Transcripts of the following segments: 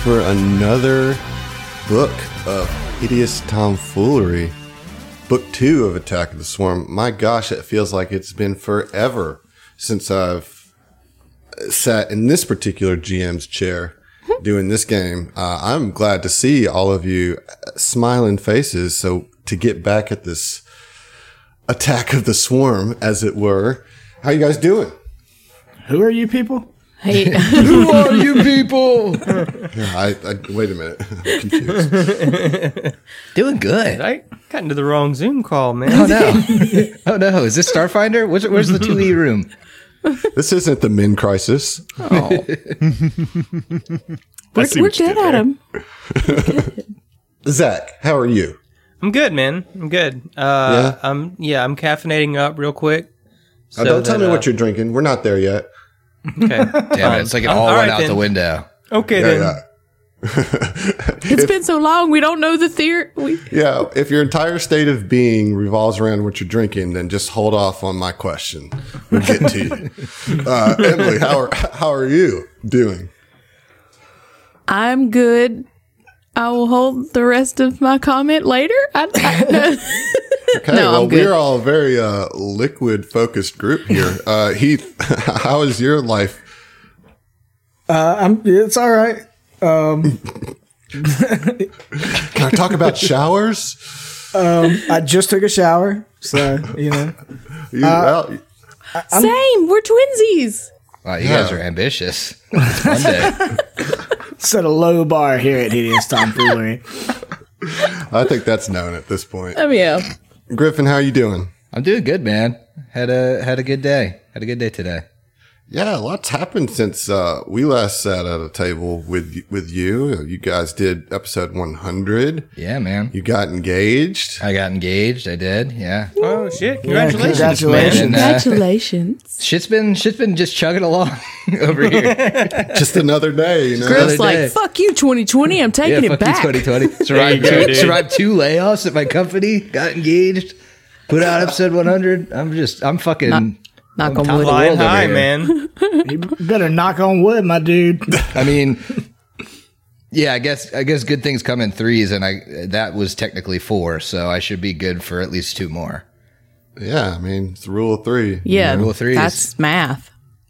for another book of hideous tomfoolery. Book 2 of Attack of the Swarm. My gosh, it feels like it's been forever since I've sat in this particular GM's chair doing this game. I'm glad to see all of you smiling faces. So to get back at this Attack of the Swarm, as it were, how you guys doing? Who are you people? Hey. Who are you people? Wait a minute. I'm confused. Doing good. I got into the wrong Zoom call, man. Oh no. Oh no. Is this Starfinder? Where's the 2E room? This isn't the Min Crisis. Oh. We're good at him. Zach, how are you? I'm good, man. I'm good. I'm caffeinating up real quick. Don't tell me what you're drinking. We're not there yet. Okay. Damn it. It's like it all went out the window. Okay, then. Yeah. It's been so long, we don't know the theory. Yeah, if your entire state of being revolves around what you're drinking, then just hold off on my question. We'll get to you. Emily, how are you doing? I'm good. I will hold the rest of my comment later. Okay, well, we're all a very liquid-focused group here. Heath, how is your life? It's all right. Can I talk about showers? I just took a shower, so Same. We're twinsies. Wow, you guys are ambitious. It's Monday. set a low bar here at Hideous Tomfoolery. I think that's known at this point. Yeah. Griffin, how are you doing? I'm doing good, man. Had a good day. Had a good day today. Yeah, lots happened since we last sat at a table with you. You guys did episode 100. Yeah, man. You got engaged. I got engaged. I did. Yeah. Oh shit! Congratulations, congratulations. man. Congratulations. Shit's been just chugging along over here. Just another day, you know. Griff's Another day. like, fuck you, 2020. I'm taking it fuck back. you, 2020. Survived two layoffs at my company. Got engaged. Put out episode 100. I'm fucking. Knock on top wood. of the Flying world over high, here. man. You better knock on wood, my dude. I mean, yeah, I guess good things come in threes, and that was technically 4, so I should be good for at least 2 more. Yeah, I mean, it's the rule of 3. Yeah, Rule of threes. that's math.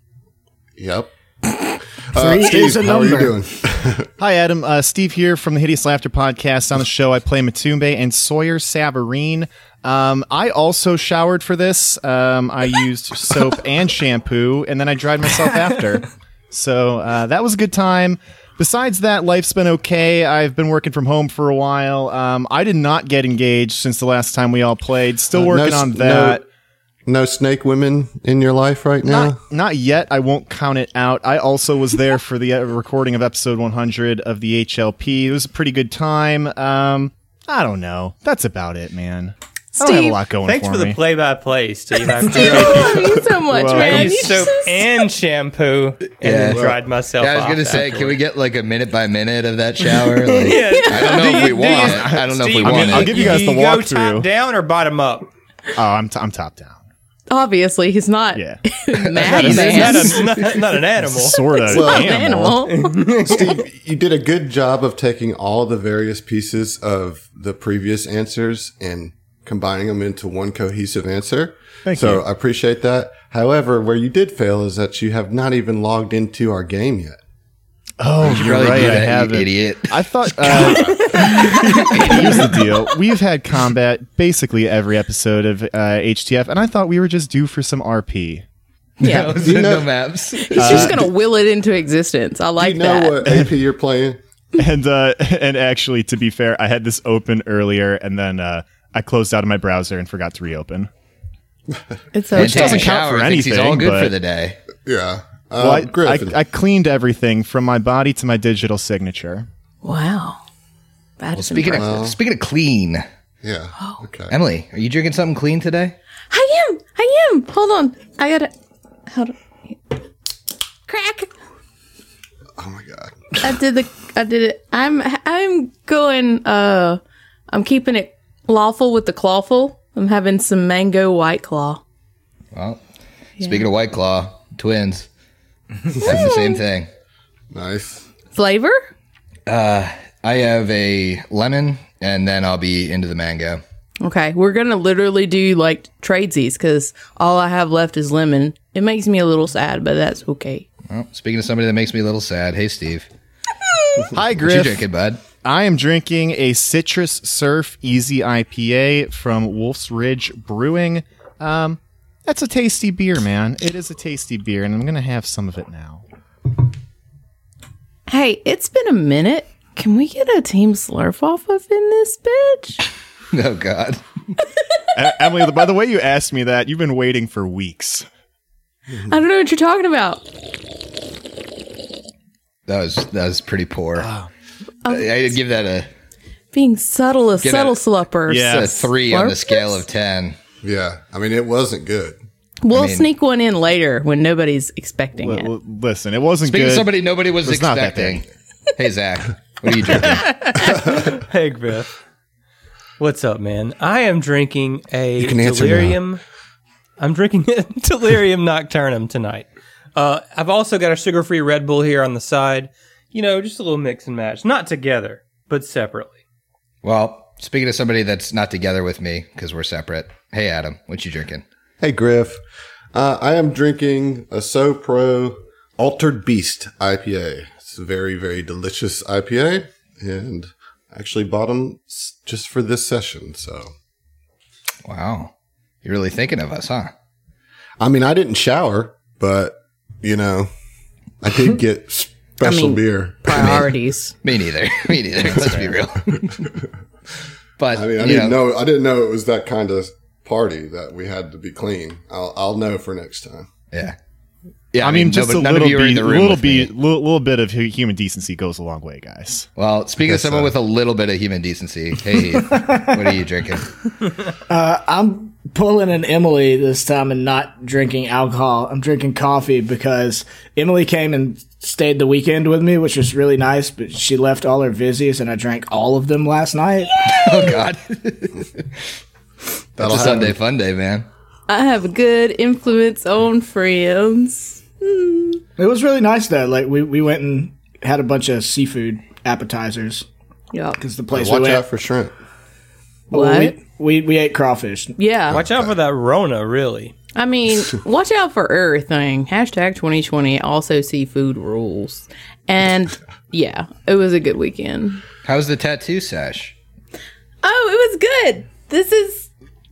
Yep. Three Steve, is a how are you number. doing? Hi, Adam. Steve here from the Hideous Laughter Podcast. On the show, I play Matumbe and Sawyer Savarine. I also showered for this. I used soap and shampoo, and then I dried myself after. So that was a good time. Besides that, life's been okay. I've been working from home for a while. I did not get engaged since the last time we all played. Still working on that. No snake women in your life right now? Not yet. I won't count it out. I also was there for the recording of episode 100 of the HLP. It was a pretty good time. I don't know. That's about it, man. I don't have a lot going Thanks for me. the play-by-play, Steve. I love you so much, Well, I man. used You're soap so and shampoo, and then dried myself Yeah, I was off gonna say, afterwards. can we get like a minute by minute of that shower? Like, Yeah. I don't know if we want it. I don't know if we Steve, want I'll it. give you guys the go top walkthrough. down or bottom up? Oh, I'm top down. Obviously, he's not Yeah. mad He's man. not an animal. Sort of Well, animal. Animal. Steve, you did a good job of taking all the various pieces of the previous answers and combining them into one cohesive answer. Thank so you. I appreciate that. However, where you did fail is that you have not even logged into our game yet. Oh, you're Probably right. do I that, you haven't. idiot. I thought. Here's the deal. We've had combat basically every episode of HTF, and I thought we were just due for some RP. Yeah. No maps. He's just going to will it into existence. I Do like you know that. what AP you're playing? And actually, to be fair, I had this open earlier, and then I closed out of my browser and forgot to reopen. It's And okay. take a doesn't count shower. for Thinks he's anything, all good but- for the day. Yeah. Well, Griffin. I cleaned everything from my body to my digital signature. Wow. That is Speaking impressive. of clean, yeah. Okay. Emily, are you drinking something clean today? I am. Hold on. I got to. Hold on. Crack. Oh my God. I did it. I'm going, I'm keeping it lawful with the clawful. I'm having some mango White Claw. Well, speaking of White Claw, twins have the same thing. Nice. Flavor? I have a lemon, and then I'll be into the mango. Okay, we're going to literally do like tradesies because all I have left is lemon. It makes me a little sad, but that's okay. Well, speaking of somebody that makes me a little sad, hey, Steve. Hi, What you Griff. drinking, bud? I am drinking a Citrus Surf Easy IPA from Wolf's Ridge Brewing. That's a tasty beer, man. It is a tasty beer, and I'm going to have some of it now. Hey, it's been a minute. Can we get a team slurp off of in this bitch? Oh, God. Emily, by the way you asked me that, you've been waiting for weeks. I don't know what you're talking about. That was pretty poor. I'd give that a Being subtle, a Get subtle it. slupper. Yeah. a 3 on the Slurpers? scale of 10. Yeah. I mean, it wasn't good. We'll mean- sneak one in later when nobody's expecting it. Listen, it wasn't Speaking good. of somebody nobody was It's not that expecting. Hey, Zach, what are you drinking? Hey, Griff. What's up, man? I am drinking a can answer delirium. I'm drinking a delirium nocturnum tonight. I've also got a sugar-free Red Bull here on the side. You know, just a little mix and match. Not together, but separately. Well, speaking of somebody that's not together with me because we're separate. Hey, Adam, what you drinking? Hey, Griff. I am drinking a So Pro Altered Beast IPA. It's a very, very delicious IPA, and I actually bought them just for this session. So, Wow, you're really thinking of us, huh? I mean, I didn't shower, but I did get special beer. Priorities. Me neither. Me neither. Let's be real. But I mean, I didn't know it was that kind of party that we had to be clean. I'll know for next time. Yeah. Yeah, I mean, just a none little of you are in bit, the room with me. little bit of human decency goes a long way, guys. Well, speaking of someone with a little bit of human decency, hey, Heath, what are you drinking? I'm pulling an Emily this time and not drinking alcohol. I'm drinking coffee because Emily came and stayed the weekend with me, which was really nice, but she left all her Vizzies and I drank all of them last night. Oh, God. That'll It's a Sunday fun day, man. I have a good influence on friends. It was really nice though. Like we went and had a bunch of seafood appetizers Yep. because the place we Watch went. out for shrimp. What? We ate crawfish. Yeah. Watch out for that Rona, really. I mean, watch out for everything. Hashtag 2020. Also, seafood rules. And yeah, it was a good weekend. How's the tattoo sash? Oh, it was good. This is.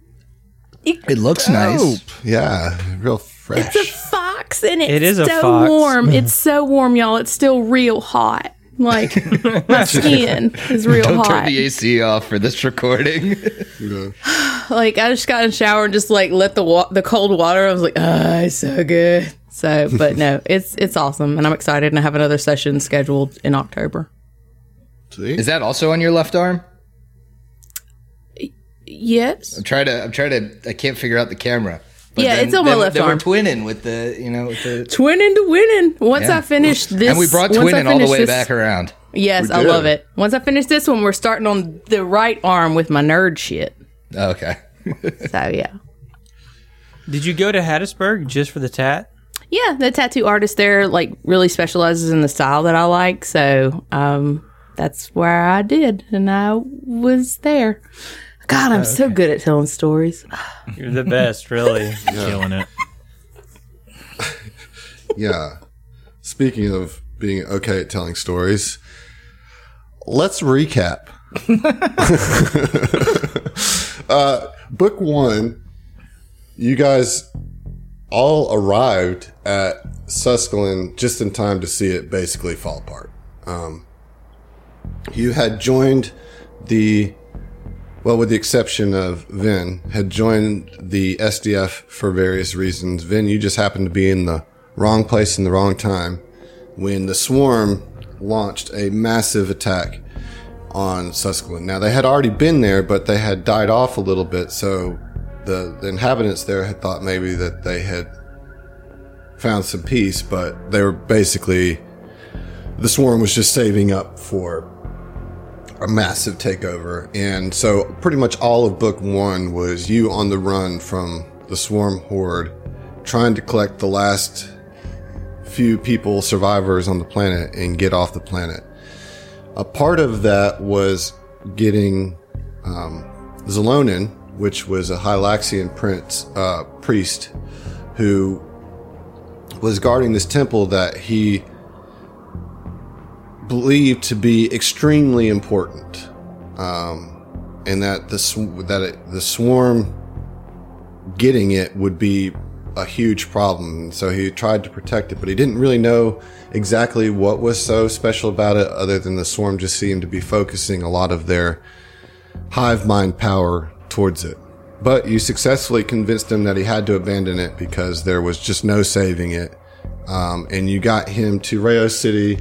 It looks nice. Yeah, real fresh. It's a fox and it's It is a so fox. warm. It's so warm, y'all. It's still real hot. Like my skin is real Don't turn hot. the AC off for this recording. Like I just got in the shower and just like let the cold water. I was like, it's so good. So, but no, it's awesome, and I'm excited. And I have another session scheduled in October. See? Is that also on your left arm? Yes. I'm trying to. I can't figure out the camera. Yeah, it's on my left then arm. We're twinning with the, with the. Twinning to winning. Once Yeah. I finish this, And we brought once I twinning all the finish way this- back around. Yes, We I did. love it. Once I finish this one, we're starting on the right arm with my nerd shit. Oh, okay. So yeah. Did you go to Hattiesburg just for the tat? Yeah, the tattoo artist there like really specializes in the style that I like, so that's where I did, and I was there. God, I'm so good at telling stories. You're the best, really. Killing it. Yeah. Speaking of being okay at telling stories, let's recap. Book 1, you guys all arrived at Susquehanna just in time to see it basically fall apart. You had joined with the exception of Vin, had joined the SDF for various reasons. Vin, you just happened to be in the wrong place in the wrong time when the Swarm launched a massive attack on Susquehanna. Now, they had already been there, but they had died off a little bit, so the inhabitants there had thought maybe that they had found some peace, but they were basically, the Swarm was just saving up for a massive takeover. And so pretty much all of book 1 was you on the run from the Swarm horde, trying to collect the last few people, survivors on the planet, and get off the planet. A part of that was getting Zalonin, which was a Hylaxian priest who was guarding this temple that he believed to be extremely important, and that the swarm getting it would be a huge problem. So he tried to protect it, but he didn't really know exactly what was so special about it, other than the swarm just seemed to be focusing a lot of their hive mind power towards it. But you successfully convinced him that he had to abandon it because there was just no saving it. And you got him to Rayo City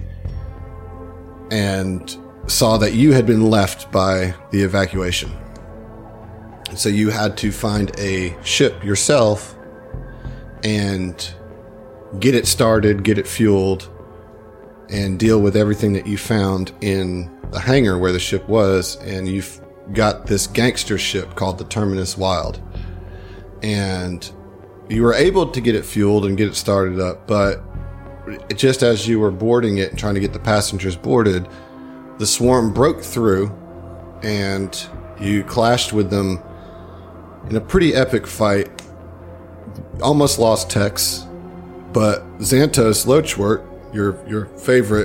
and saw that you had been left by the evacuation. So you had to find a ship yourself and get it started, get it fueled, and deal with everything that you found in the hangar where the ship was. And you've got this gangster ship called the Terminus Wild. And you were able to get it fueled and get it started up, but just as you were boarding it and trying to get the passengers boarded, the swarm broke through and you clashed with them in a pretty epic fight. Almost lost Tex, but Xantos Lochwort, your favorite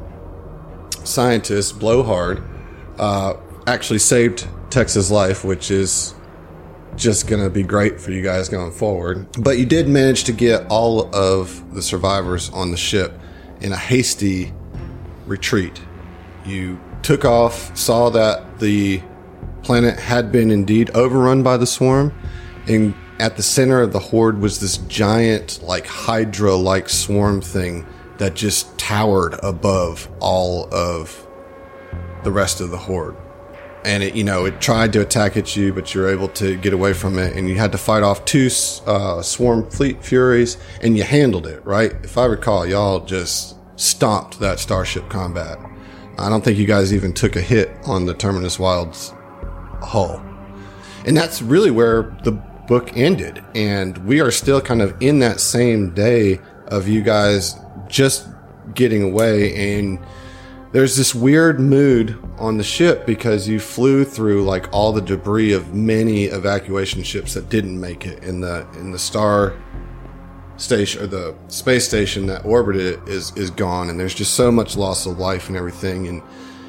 scientist, Blowhard, actually saved Tex's life, which is just going to be great for you guys going forward. But you did manage to get all of the survivors on the ship in a hasty retreat. You took off, saw that the planet had been indeed overrun by the swarm, and at the center of the horde was this giant, like Hydra-like swarm thing that just towered above all of the rest of the horde. And it tried to attack at you, but you're able to get away from it, and you had to fight off two swarm fleet furies, and you handled it, right? If I recall, y'all just stomped that starship combat. I don't think you guys even took a hit on the Terminus Wild's hull. And that's really where the book ended. And we are still kind of in that same day of you guys just getting away, and there's this weird mood on the ship because you flew through like all the debris of many evacuation ships that didn't make it in the star station, or the space station that orbited it is gone, and there's just so much loss of life and everything. And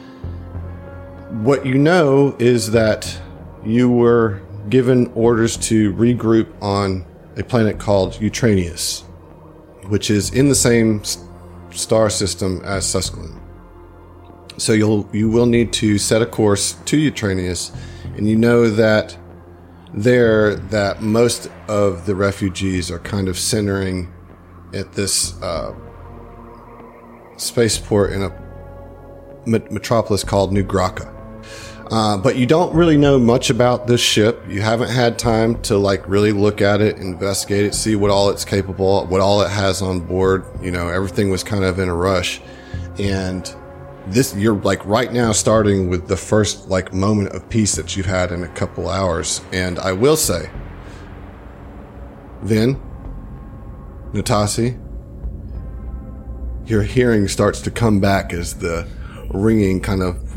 what you know is that you were given orders to regroup on a planet called Eutranius, which is in the same star system as Susquehanna. So you will need to set a course to Eutranius, and you know that that most of the refugees are kind of centering at this spaceport in a metropolis called New Graka. But you don't really know much about this ship. You haven't had time to really look at it, investigate it, see what all it's capable, what all it has on board. Everything was kind of in a rush, and you're right now starting with the first moment of peace that you've had in a couple hours. And I will say, Vin, Natasi, your hearing starts to come back as the ringing kind of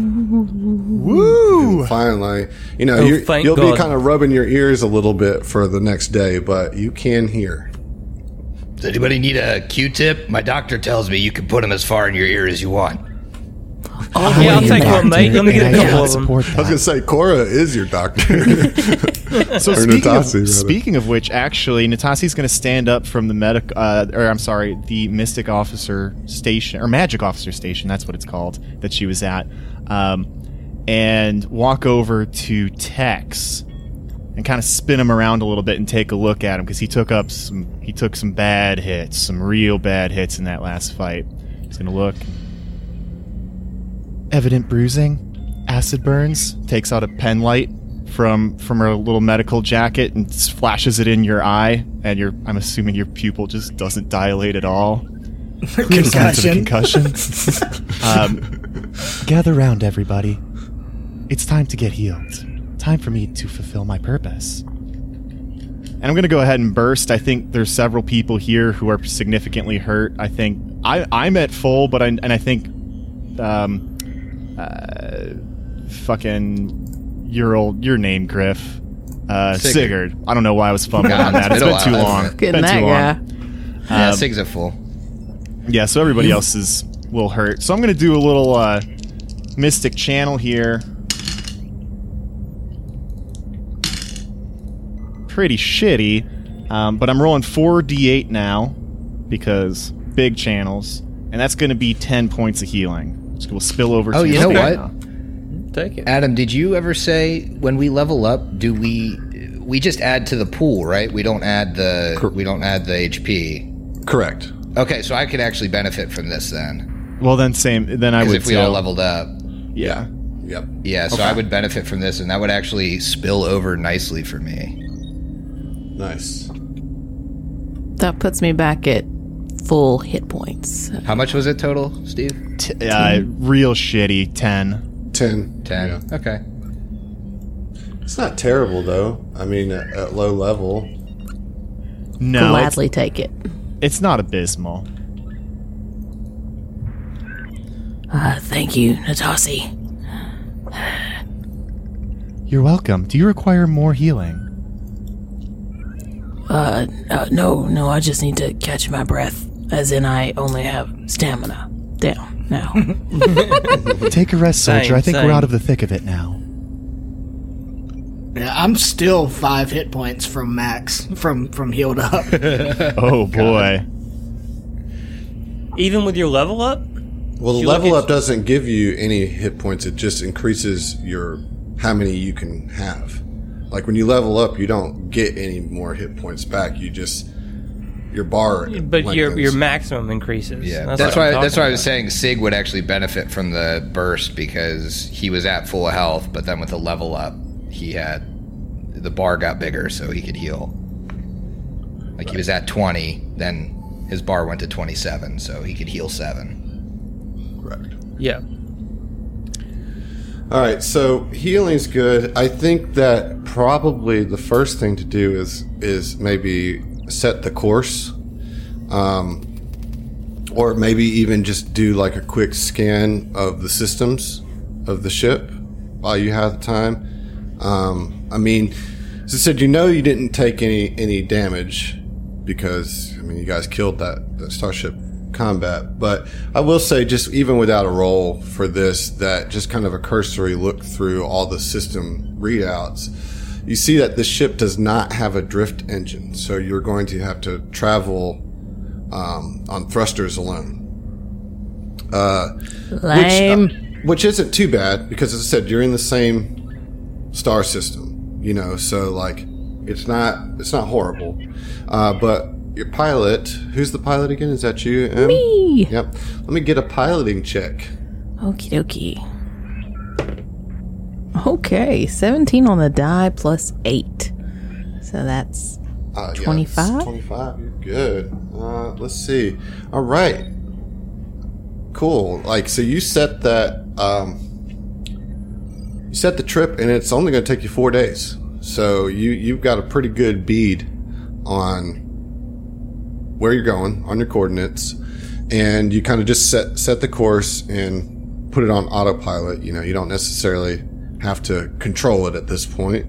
woo. Finally, you'll be kind of rubbing your ears a little bit for the next day, but you can hear. Does anybody need a Q-tip? My doctor tells me you can put them as far in your ear as you want. Oh, yeah, I'll take one, mate. Let me get a couple of them. I was going to say, Cora is your doctor. So speaking of which, actually, Natasi's going to stand up from the the Mystic Officer Station, or Magic Officer Station, that's what it's called, that she was at, and walk over to Tex and kind of spin him around a little bit and take a look at him, because he took some bad hits, some real bad hits in that last fight. He's going to look. Evident bruising, acid burns, takes out a pen light from her little medical jacket and flashes it in your eye, and I'm assuming your pupil just doesn't dilate at all. Concussion. Gather round, everybody. It's time to get healed. Time for me to fulfill my purpose. And I'm going to go ahead and burst. I think there's several people here who are significantly hurt. I think I'm at full, but I think fucking your name, Griff. Sigurd. I don't know why I was fumbling on that. It's been too long. Getting that guy. Yeah, Sig's at full. Yeah, so everybody else's will hurt. So I'm going to do a little Mystic Channel here. Pretty shitty, but I'm rolling 4d8 now because big channels, and that's going to be 10 points of healing. So we'll spill over to Oh, you know Mystic what? now. Take it. Adam, did you ever say when we level up, do we just add to the pool, right? We don't add the HP. Correct. Okay, so I could actually benefit from this then. Well, then same. Then I Because would if we too. all leveled up. Yeah. Yep. Yeah, so I would benefit from this, and that would actually spill over nicely for me. Nice. That puts me back at full hit points. How much was it total, Steve? Real shitty 10. 10. 10. Yeah. Okay. It's not terrible, though. I mean, at low level. No, Gladly take it. it's not abysmal. Thank you, Natasi. You're welcome. Do you require more healing? No, I just need to catch my breath. As in, I only have stamina. Down now. Take a rest, soldier. Same, I think same. we're out of the thick of it now. Yeah, I'm still 5 hit points from max from healed up. Oh boy. Even with your level up? Well, the You look level at- up doesn't give you any hit points. It just increases your how many you can have. Like when you level up, you don't get any more hit points back. You just your bar. But your lengthens. maximum increases. Yeah, what that's I'm why. talking That's why I was about. saying Sig would actually benefit from the burst because he was at full health, but then with the level up, the bar got bigger, so he could heal. Like he was at 20, then his bar went to 27, so he could heal 7. Correct. Yeah. All right, so healing's good. I think that probably the first thing to do is maybe set the course, or maybe even just do like a quick scan of the systems of the ship while you have the time. I mean, as I said, you didn't take any damage because you guys killed that starship combat. But I will say, just even without a roll for this, that just kind of a cursory look through all the system readouts, you see that this ship does not have a drift engine, so you're going to have to travel on thrusters alone. Lame. Which isn't too bad because, as I said, you're in the same star system. So like it's not horrible. But your pilot, who's the pilot again? Is that you, Em? Me. Yep. Let me get a piloting check. Okie dokie. Okay, 17 on the die plus 8. So that's 25? 25. You're good. Let's see. All right. Cool. So you set that. You set the trip, and it's only going to take you 4 days. So you've got a pretty good bead on where you're going, on your coordinates, and you kind of just set the course and put it on autopilot. You don't necessarily have to control it at this point.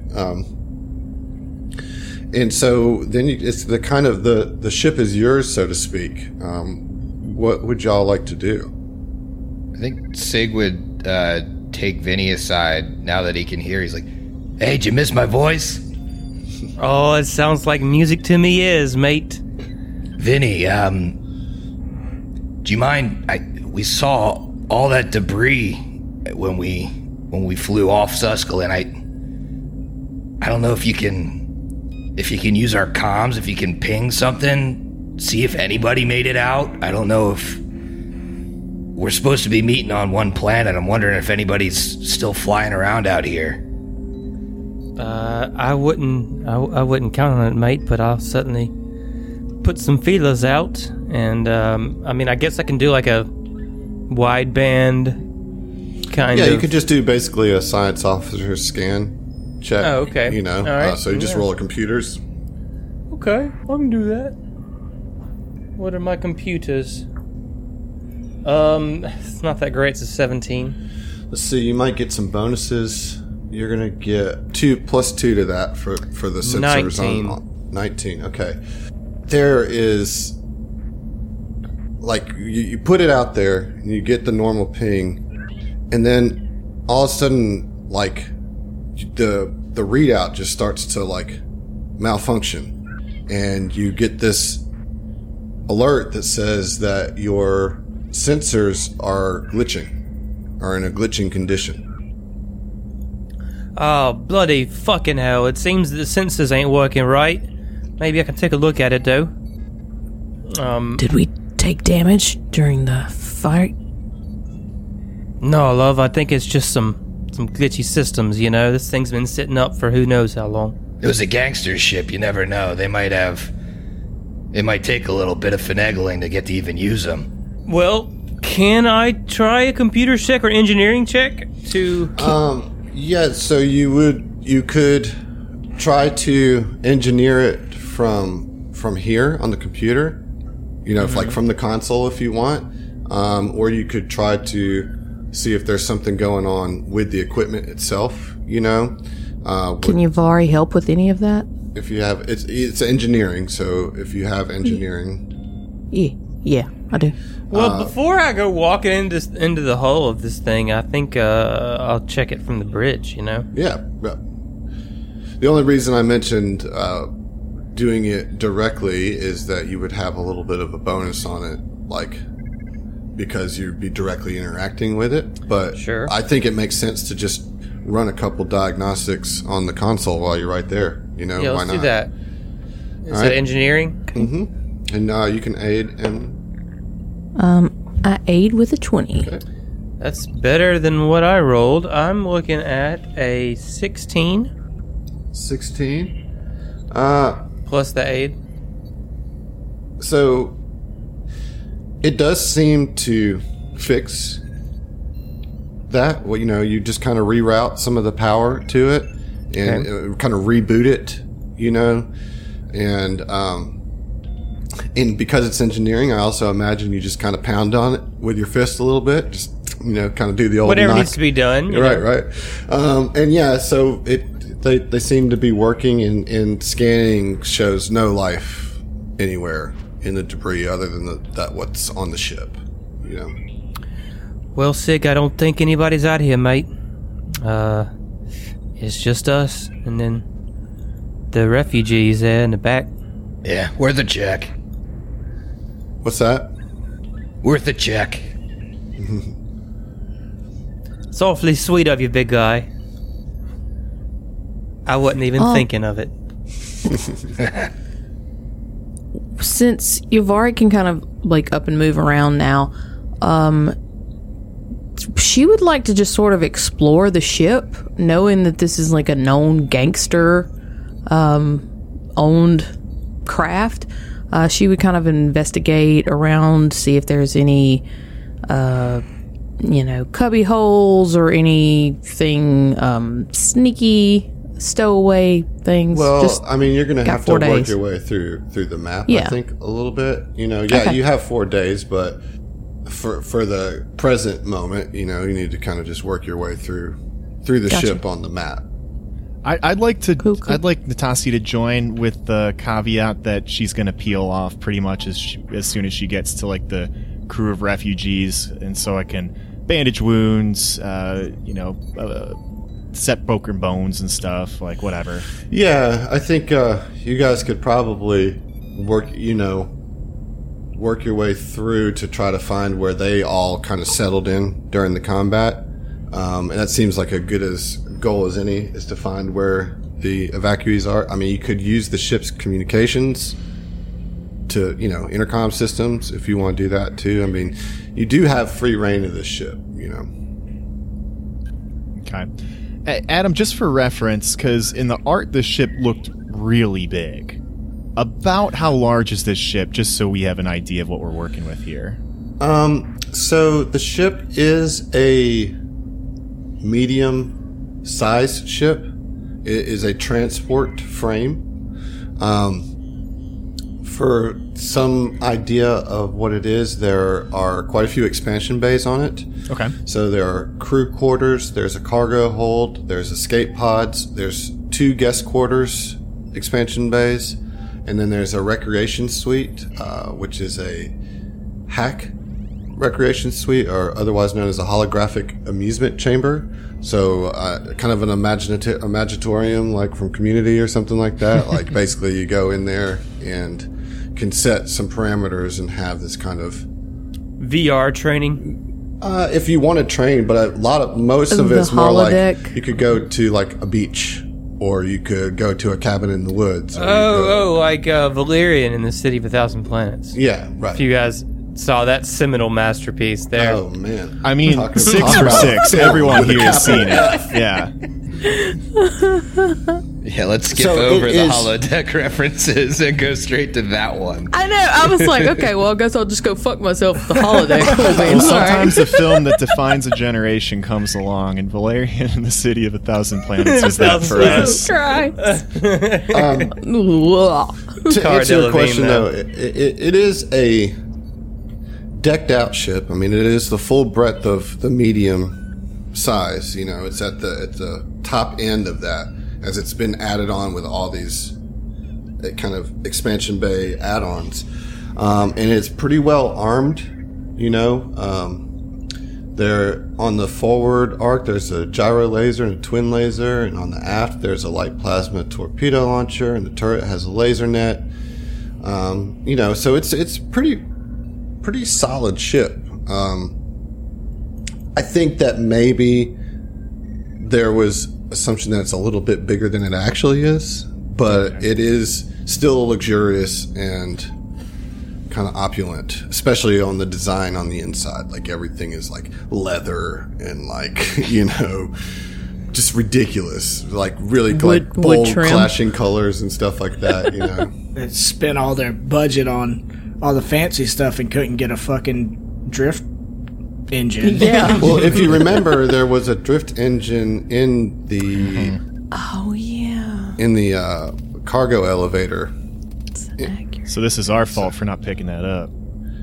And so then it's the kind of the ship is yours, so to speak. What would y'all like to do? I think Sig would take Vinny aside now that he can hear. He's like, "Hey, did you miss my voice? Oh, it sounds like music to me mate. Vinny, do you mind? We saw all that debris when we flew off Suskal, and I don't know if you can use our comms, if you can ping something, see if anybody made it out. I don't know if we're supposed to be meeting on one planet. I'm wondering if anybody's still flying around out here." I wouldn't count on it, mate, but I'll certainly put some feelers out. And I guess I can do like a wideband kind of. Yeah, you could just do basically a science officer scan check. Oh, okay. All right. so you just roll computers. Okay, I can do that. What are my computers? It's not that great. It's a 17. Let's see. You might get some bonuses. You're gonna get 2 plus 2 to that for the sensors 19. on 19. Okay. There is like you put it out there and you get the normal ping, and then all of a sudden like the readout just starts to like malfunction, and you get this alert that says that your sensors are in a glitching condition. Oh, bloody fucking hell. It seems that the sensors ain't working right. Maybe I can take a look at it, though. Did we take damage during the fight? No, love, I think it's just some glitchy systems, you know? This thing's been sitting up for who knows how long. It was a gangster ship. You never know. It might take a little bit of finagling to get to even use them. Well, can I try a computer check or engineering check to... Yeah, so you could try to engineer it from here on the computer, you know, if, like from the console if you want, or you could try to see if there's something going on with the equipment itself, you know. Can Yavari help with any of that? If you have, it's engineering, so if you have engineering. Yeah, I do. Well, before I go walking into the hull of this thing, I think I'll check it from the bridge, you know? Yeah. The only reason I mentioned doing it directly is that you would have a little bit of a bonus on it, like, because you'd be directly interacting with it. But sure. I think it makes sense to just run a couple diagnostics on the console while you're right there. You know, Yeah, why let's not? do that. Is All that right. engineering? Mm-hmm. And you can aid and... I aid with a 20. Okay. That's better than what I rolled. I'm looking at a 16 16. plus the aid. So it does seem to fix that. Well, you know, you just kind of reroute some of the power to it and kind of reboot it, you know, and because it's engineering, I also imagine you just kind of pound on it with your fist a little bit, just, you know, kind of do the old Whatever knock. needs to be done. you Right, know? right. And yeah, so they seem to be working, and scanning shows no life anywhere in the debris other than that what's on the ship, you know. Well, Sig, I don't think anybody's out here, mate. It's just us, and then the refugees there in the back. Yeah, worth a check. What's that? Worth a check. It's awfully sweet of you, big guy. I wasn't even thinking of it. Since Yavari can kind of like up and move around now, she would like to just sort of explore the ship, knowing that this is like a known gangster owned craft. She would kind of investigate around, see if there's any cubby holes or anything sneaky stowaway things. Well, Just I mean, you're going to got have to 4 work days. your way through the map, Yeah. I think, a little bit. You know, yeah, Okay. you have 4 days, but for the present moment, you know, you need to kind of just work your way through the Gotcha. ship on the map. I'd like to. Cool. I'd like Natasi to join with the caveat that she's going to peel off pretty much as soon as she gets to like the crew of refugees, and so I can bandage wounds, set broken bones and stuff, like whatever. Yeah, I think you guys could probably work your way through to try to find where they all kind of settled in during the combat. And that seems like a good goal as any, is to find where the evacuees are. I mean, you could use the ship's communications to, intercom systems if you want to do that too. I mean, you do have free reign of this ship, you know. Okay, Adam, just for reference, because in the art this ship looked really big. About how large is this ship, just so we have an idea of what we're working with here? So the ship is a medium-sized ship. It is a transport frame. For some idea of what it is, there are quite a few expansion bays on it. Okay. So there are crew quarters, there's a cargo hold, there's escape pods, there's 2 guest quarters expansion bays, and then there's a recreation suite, which is a hack recreation suite, or otherwise known as a holographic amusement chamber. So kind of an imaginatorium, like from Community or something like that. Like basically you go in there and can set some parameters and have this kind of VR training. if you want to train, but most of The it's more holodeck. like you could go to like a beach, or you could go to a cabin in the woods. Or Like Valerian in the City of a Thousand Planets. yeah, right. If you guys saw that seminal masterpiece there. Oh man, I mean, Talking 6 for about 6. film Everyone with a here has seen capital it. Yeah. Yeah, let's skip So over it the is- holodeck references and go straight to that one. I know. I was like, okay, well, I guess I'll just go fuck myself with the holodeck. Cool, man. Well, sometimes All right. a film that defines a generation comes along, and Valerian in the City of a Thousand Planets is that for us. Christ. to Cara answer your Delevingne, question, though. though, it is a decked out ship. I mean, it is the full breadth of the medium size. You know, it's at the top end of that, as it's been added on with all these kind of expansion bay add-ons, and it's pretty well armed. You know, there on the forward arc, there's a gyro laser and a twin laser, and on the aft, there's a light plasma torpedo launcher, and the turret has a laser net. You know, so it's pretty solid ship. I think that maybe there was assumption that it's a little bit bigger than it actually is, but it is still luxurious and kind of opulent, especially on the design on the inside. Like everything is like leather and like, you know, just ridiculous, like really like Wood bold trim. clashing colors and stuff like that, you know. They spent all their budget on all the fancy stuff and couldn't get a fucking drift engine. Yeah. Well, if you remember, there was a drift engine in the Oh, yeah. cargo elevator. So this is our fault for not picking that up.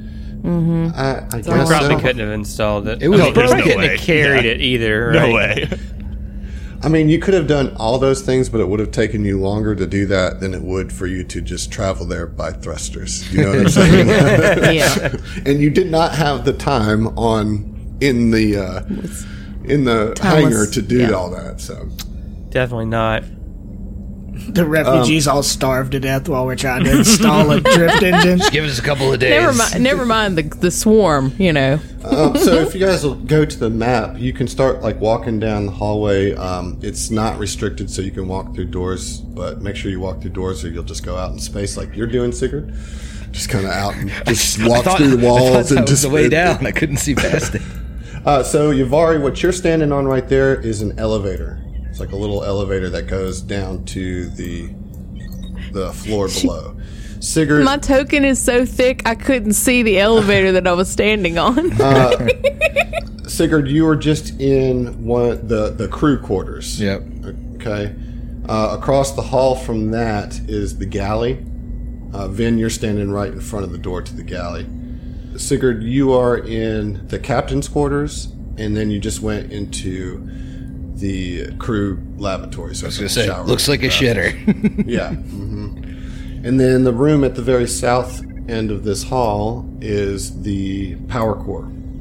I We guess probably so. couldn't have installed it. It was We there's no couldn't way. have carried Yeah. it either. No right? way. I mean, you could have done all those things, but it would have taken you longer to do that than it would for you to just travel there by thrusters. You know what I'm saying? Yeah. And you did not have the time in the Timeless, hangar to do yeah. all that. So Definitely not. The refugees all starved to death while we're trying to install a drift engine. Give us a couple of days. Never mind the swarm, you know. So if you guys will go to the map, you can start like walking down the hallway. It's not restricted, so you can walk through doors, but make sure you walk through doors or you'll just go out in space like you're doing, Sigurd. Just kind of out and just walk through the walls that and was just the way down. I couldn't see past it. So Yavari, what you're standing on right there is an elevator. It's like a little elevator that goes down to the floor below. Sigurd, My token is so thick I couldn't see the elevator that I was standing on. Sigurd, you were just in the crew quarters. Yep. Okay. Across the hall from that is the galley. Vin, you're standing right in front of the door to the galley. Sigurd, you are in the captain's quarters, and then you just went into the crew lavatory. So I was going to say, looks like a shitter. Yeah. And then the room at the very south end of this hall is the power core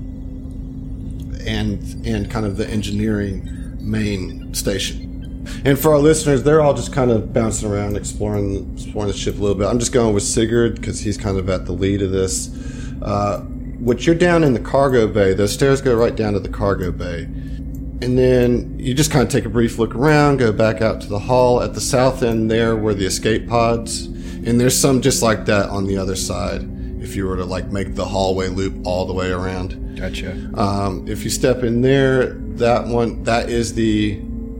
and kind of the engineering main station. And for our listeners, they're all just kind of bouncing around, exploring the ship a little bit. I'm just going with Sigurd because he's kind of at the lead of this. What you're down in the cargo bay, those stairs go right down to the cargo bay. And then you just kind of take a brief look around, go back out to the hall. At the south end there were the escape pods. And there's some just like that on the other side if you were to like make the hallway loop all the way around. Gotcha. If you step in there, that is the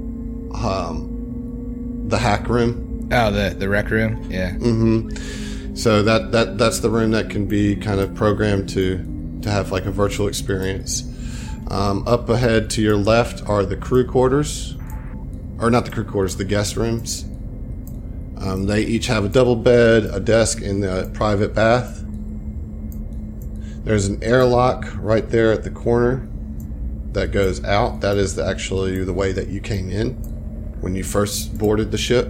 hack room. Oh, the rec room? Yeah. So that's the room that can be kind of programmed to have like a virtual experience. Up ahead to your left are the crew quarters, or not the crew quarters, the guest rooms. They each have a double bed, a desk, and a private bath. There's an airlock right there at the corner that goes out. That is actually the way that you came in when you first boarded the ship.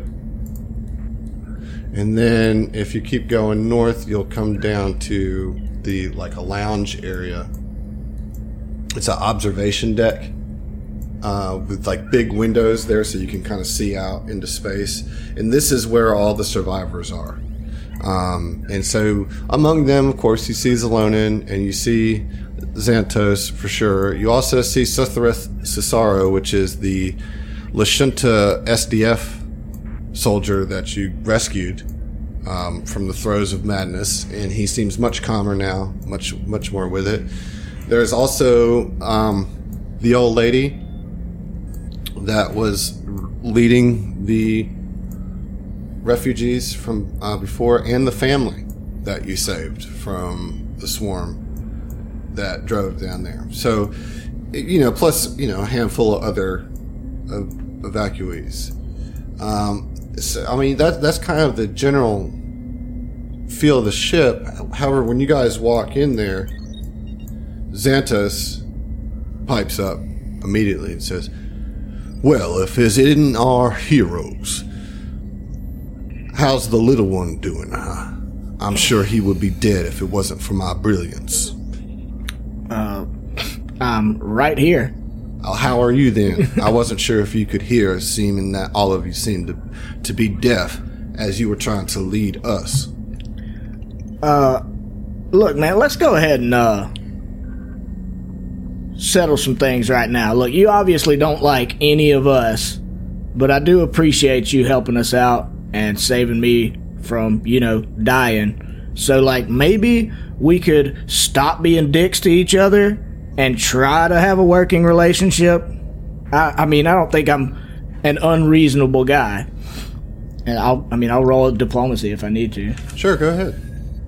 And then if you keep going north, you'll come down to a lounge area. It's an observation deck with big windows there, so you can kind of see out into space. And this is where all the survivors are. And so among them, of course, you see Zalonin and you see Xantos for sure. You also see Suthreth Cesaro, which is the Lashunta SDF soldier that you rescued from the throes of madness, and he seems much calmer now, much more with it. There's also the old lady that was leading the refugees from before, and the family that you saved from the swarm that drove down there. So, plus a handful of other evacuees. So, I mean, that's kind of the general feel of the ship. However, when you guys walk in there, Xantos pipes up immediately and says, "Well, if it isn't our heroes, how's the little one doing, huh? I'm sure he would be dead if it wasn't for my brilliance." I'm right here. How are you then? I wasn't sure if you could hear, seeming that all of you seemed to be deaf as you were trying to lead us. Look, man, let's go ahead and settle some things right now. Look, you obviously don't like any of us, but I do appreciate you helping us out and saving me from, dying. So, maybe we could stop being dicks to each other and try to have a working relationship. I mean, I don't think I'm an unreasonable guy. And I'll roll a diplomacy if I need to. Sure, go ahead.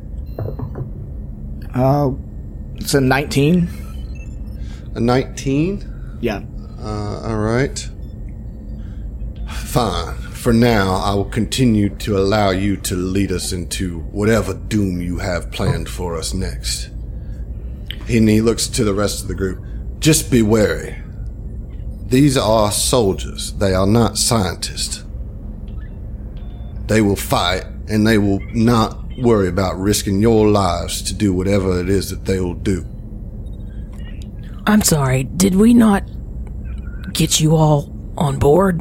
It's a 19. A 19? Yeah. All right. Fine. For now, I will continue to allow you to lead us into whatever doom you have planned for us next. And he looks to the rest of the group. Just be wary. These are soldiers. They are not scientists. They will fight, and they will not worry about risking your lives to do whatever it is that they will do. I'm sorry, did we not get you all on board?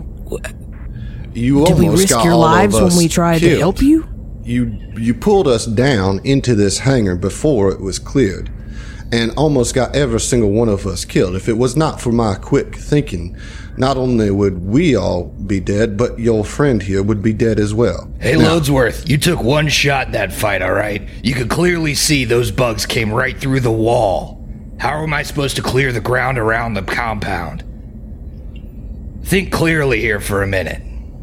You Did we almost risk got your all of lives when us we tried to killed. help you? You pulled us down into this hangar before it was cleared, and almost got every single one of us killed. If it was not for my quick thinking, not only would we all be dead, but your friend here would be dead as well. Hey, Loadsworth, you took one shot in that fight, all right? You could clearly see those bugs came right through the wall. How am I supposed to clear the ground around the compound? Think clearly here for a minute.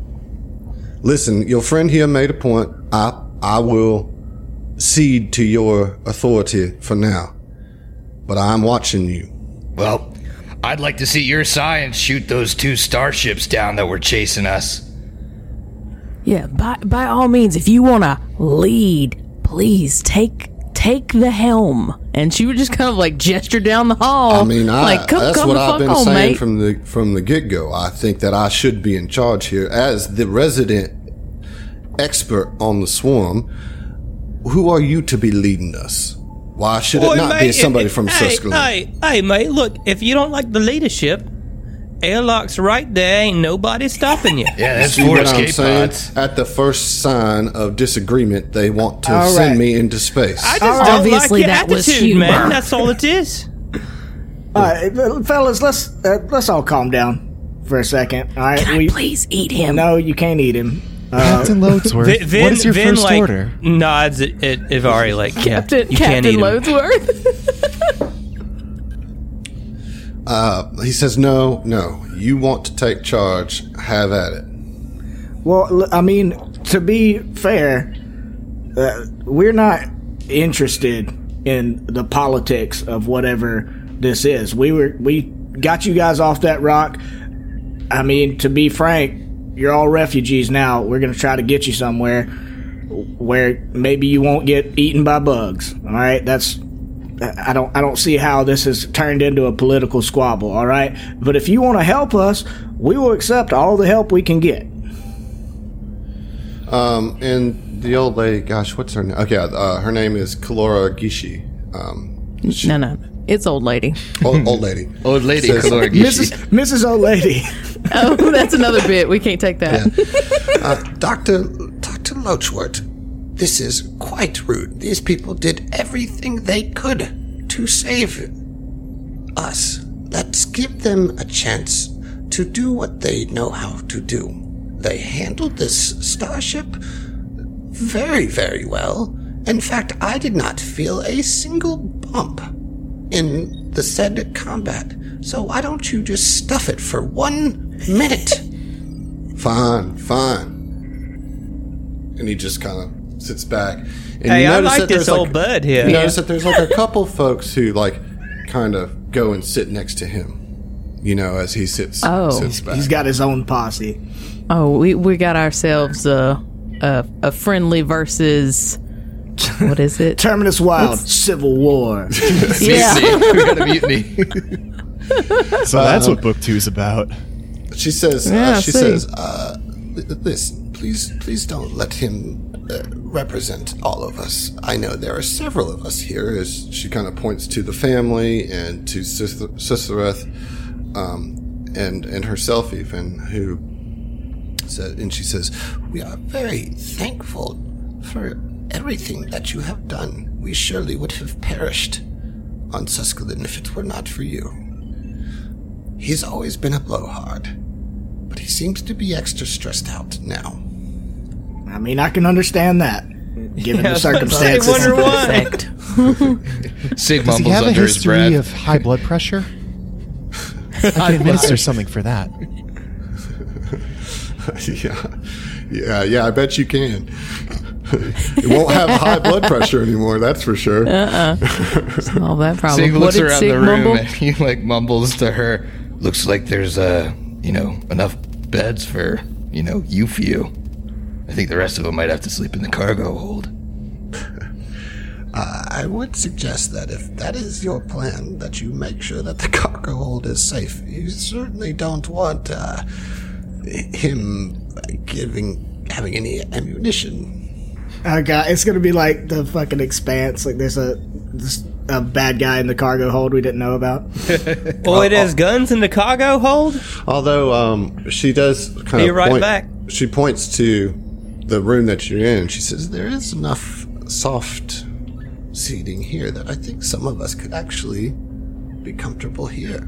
Listen, your friend here made a point. I will cede to your authority for now, but I'm watching you. Well, I'd like to see your science shoot those 2 starships down that were chasing us. Yeah, by all means, if you want to lead, please take the helm. And she would just kind of gesture down the hall. I mean, come that's the what I've fuck been on, saying mate. from the get-go. I think that I should be in charge here as the resident expert on the swarm. Who are you to be leading us? Why should it not be somebody from Susquehanna? Hey, mate, look, if you don't like the leadership, airlock's right there. Ain't nobody stopping you. Yeah, that's See four what I'm escape saying? pods. At the first sign of disagreement, they want to All send right. me into space. I just don't Obviously, like your that was attitude, man. humor. That's all it is. All right, fellas, let's all calm down for a second. All right, Can I please eat him? No, you can't eat him. Captain Loadsworth, what is your first order? Nods at Ivari yeah, Captain you can't eat him. Loadsworth? He says, no, you want to take charge, have at it. Well, I mean, to be fair, we're not interested in the politics of whatever this is. We got you guys off that rock. I mean, to be frank, you're all refugees now. We're going to try to get you somewhere where maybe you won't get eaten by bugs. All right? I don't see how this has turned into a political squabble, all right? But if you want to help us, we will accept all the help we can get. And the old lady, gosh, what's her name? Okay, her name is Kalora Gishi. No. It's old lady. Old lady. Old lady, Says- Kalora Gishi. Mrs. Old Lady. Oh, that's another bit. We can't take that. Dr. Loachworth, this is quite rude. These people did everything they could to save us. Let's give them a chance to do what they know how to do. They handled this starship very, very well. In fact, I did not feel a single bump in the said combat. So why don't you just stuff it for 1 minute? Fine. And he just kind of sits back. And Hey, you I notice like that there's this old bud here. You notice that there's like a couple folks who like kind of go and sit next to him. You know, as he sits back. He's got his own posse. Oh, we got ourselves a friendly versus what is it? Terminus Wild, Civil War. Yeah. We got a mutiny. So that's what book 2 is about. She says, Listen, please don't let him represent all of us. I know there are several of us here. as she kind of points to the family and to Sissereth, and herself even, who said, and she says, We are very thankful for everything that you have done. We surely would have perished on Susquehanna if it were not for you. He's always been a blowhard, but he seems to be extra stressed out now. I mean, I can understand that, given the circumstances. I wonder why. Sig Does he mumbles have a under his history breath. of high blood pressure? I can administer something for that. yeah, I bet you can. It won't have high blood pressure anymore, that's for sure. All that problem. Sig What looks did around Sig the room mumble? and he like mumbles to her. Looks like there's enough beds for you few. I think the rest of them might have to sleep in the cargo hold. I would suggest that if that is your plan, that you make sure that the cargo hold is safe. You certainly don't want him having any ammunition. Oh god, it's gonna be like the fucking Expanse. Like there's a bad guy in the cargo hold we didn't know about. Oh, it has guns in the cargo hold? Although she does kind Be of right point, back. She points to the room that you're in. She says, there is enough soft seating here that I think some of us could actually be comfortable here.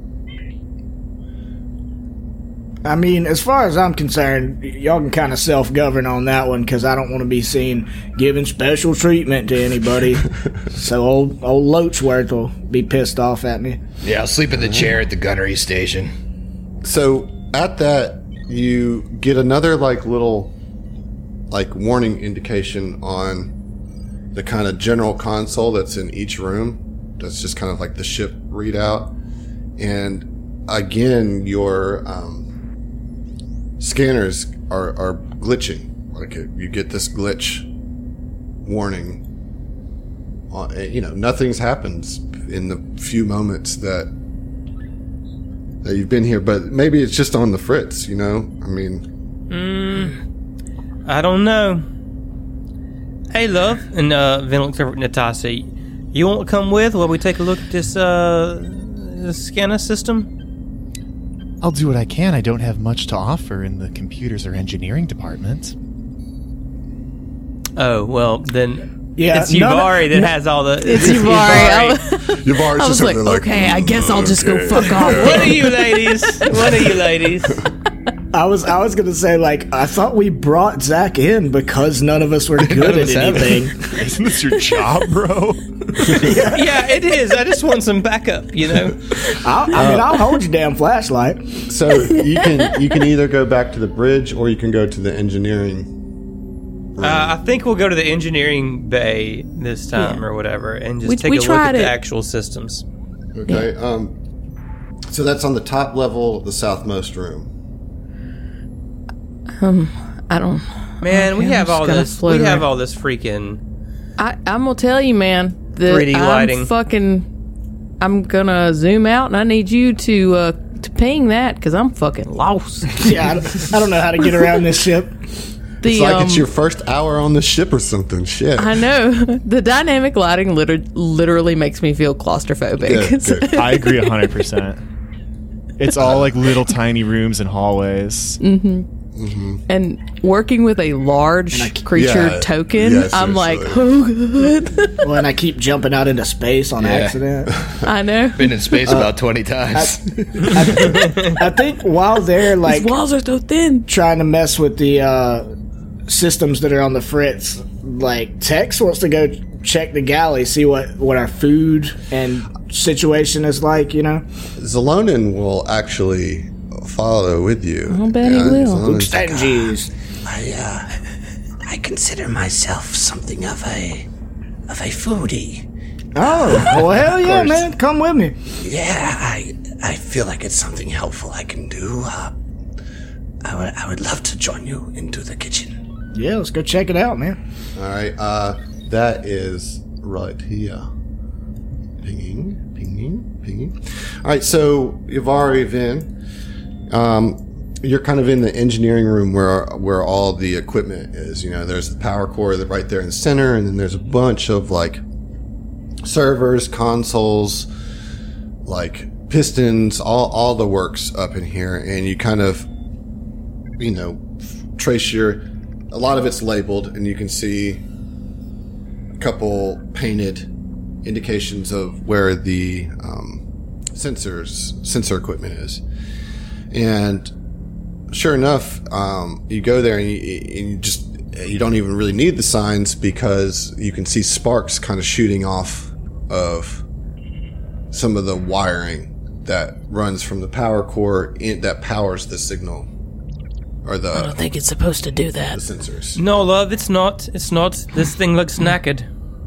I mean, as far as I'm concerned, y'all can kind of self-govern on that one, because I don't want to be seen giving special treatment to anybody. So old Loachworth will be pissed off at me. Yeah, I'll sleep in the chair at the gunnery station. So at that, you get another little warning indication on the kind of general console that's in each room. That's just kind of like the ship readout. And again, your scanners are glitching. You get this glitch warning. Nothing's happened in the few moments that you've been here, but maybe it's just on the fritz, I mean... I don't know. Hey, love. And Vin looks over at Natasha. You want to come with while we take a look at this scanner system? I'll do what I can. I don't have much to offer in the computers or engineering department. Oh, well, then Yeah, it's Yubari that has all the... It's Yubari. Yubari's I was just like, over there okay, I guess I'll just go fuck off. What are you ladies? I was gonna say, I thought we brought Zach in because none of us were good at anything. Isn't this your job, bro? Yeah, it is. I just want some backup, I'll hold your damn flashlight. So you can either go back to the bridge or you can go to the engineering room. I think we'll go to the engineering bay this time or whatever and just take a look at the actual systems. Okay. So that's on the top level of the southmost room. I don't. Man, we Okay, have I'm all just gonna this. float We have around. all this freaking. I'm gonna tell you, man. That 3D lighting. I'm gonna zoom out, and I need you to ping that because I'm fucking lost. Yeah, I don't know how to get around this ship. It's like it's your first hour on the ship or something. Shit. I know the dynamic lighting literally makes me feel claustrophobic. Good, good. I agree 100%. It's all like little tiny rooms and hallways. And working with a large creature Yeah, token, yeah, I'm like, seriously. oh god. Well, and I keep jumping out into space on accident. I know. Been in space about 20 times. I think while they're like These walls are so thin. trying to mess with the systems that are on the fritz, like Tex wants to go check the galley, see what our food and situation is like, you know. Zalonin will actually follow with you. I'll bet he will. Zalonin's- Stanges. I consider myself something of a foodie. Oh, well, hell yeah, man. Come with me. Yeah, I feel like it's something helpful I can do. I would love to join you into the kitchen. Yeah, let's go check it out, man. All right, that is right here. Pinging. All right, so Yavari, Vin, you're kind of in the engineering room where all the equipment is. You know, there's the power core right there in the center, and then there's a bunch of like servers, consoles, like pistons, all the works up in here, and you kind of, you know, trace a lot of it's labeled, and you can see a couple painted indications of where the sensor equipment is. And sure enough, you go there and you don't even really need the signs because you can see sparks kind of shooting off of some of the wiring that runs from the power core that powers the signal. Or I don't think it's supposed to do that. the sensors. No, love, it's not. It's not. This thing looks knackered.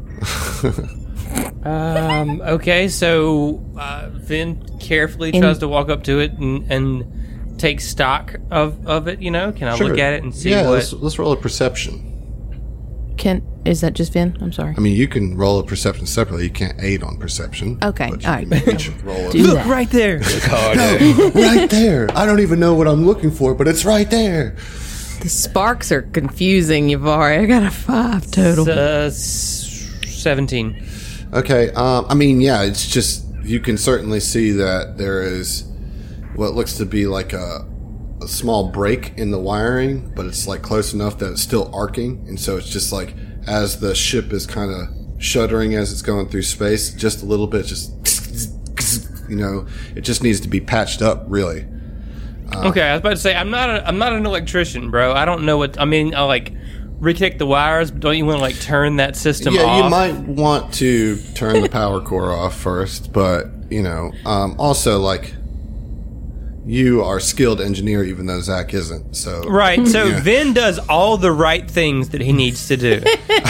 Okay, so Vin carefully tries to walk up to it and take stock of it. You know, can I look at it and see what? Let's roll a perception. Is that just Vin? I'm sorry. I mean, you can roll a perception separately. You can't aid on perception. Okay, but you all right. can each roll a Do Look that. right there. right there. I don't even know what I'm looking for, but it's right there. The sparks are confusing, Yavari. I got a 5 total. 17. Okay. I mean, yeah, it's just you can certainly see that there is what looks to be like a small break in the wiring, but it's like close enough that it's still arcing, and so it's just like as the ship is kind of shuddering as it's going through space, just a little bit, just you know, it just needs to be patched up, really. Okay, I was about to say I'm not an electrician, bro. I don't know what I mean. I like reconnect the wires, but don't you want to like turn that system off? Yeah, you might want to turn the power core off first, but you know, also like you are a skilled engineer, even though Zach isn't. So Right, so Vin does all the right things that he needs to do.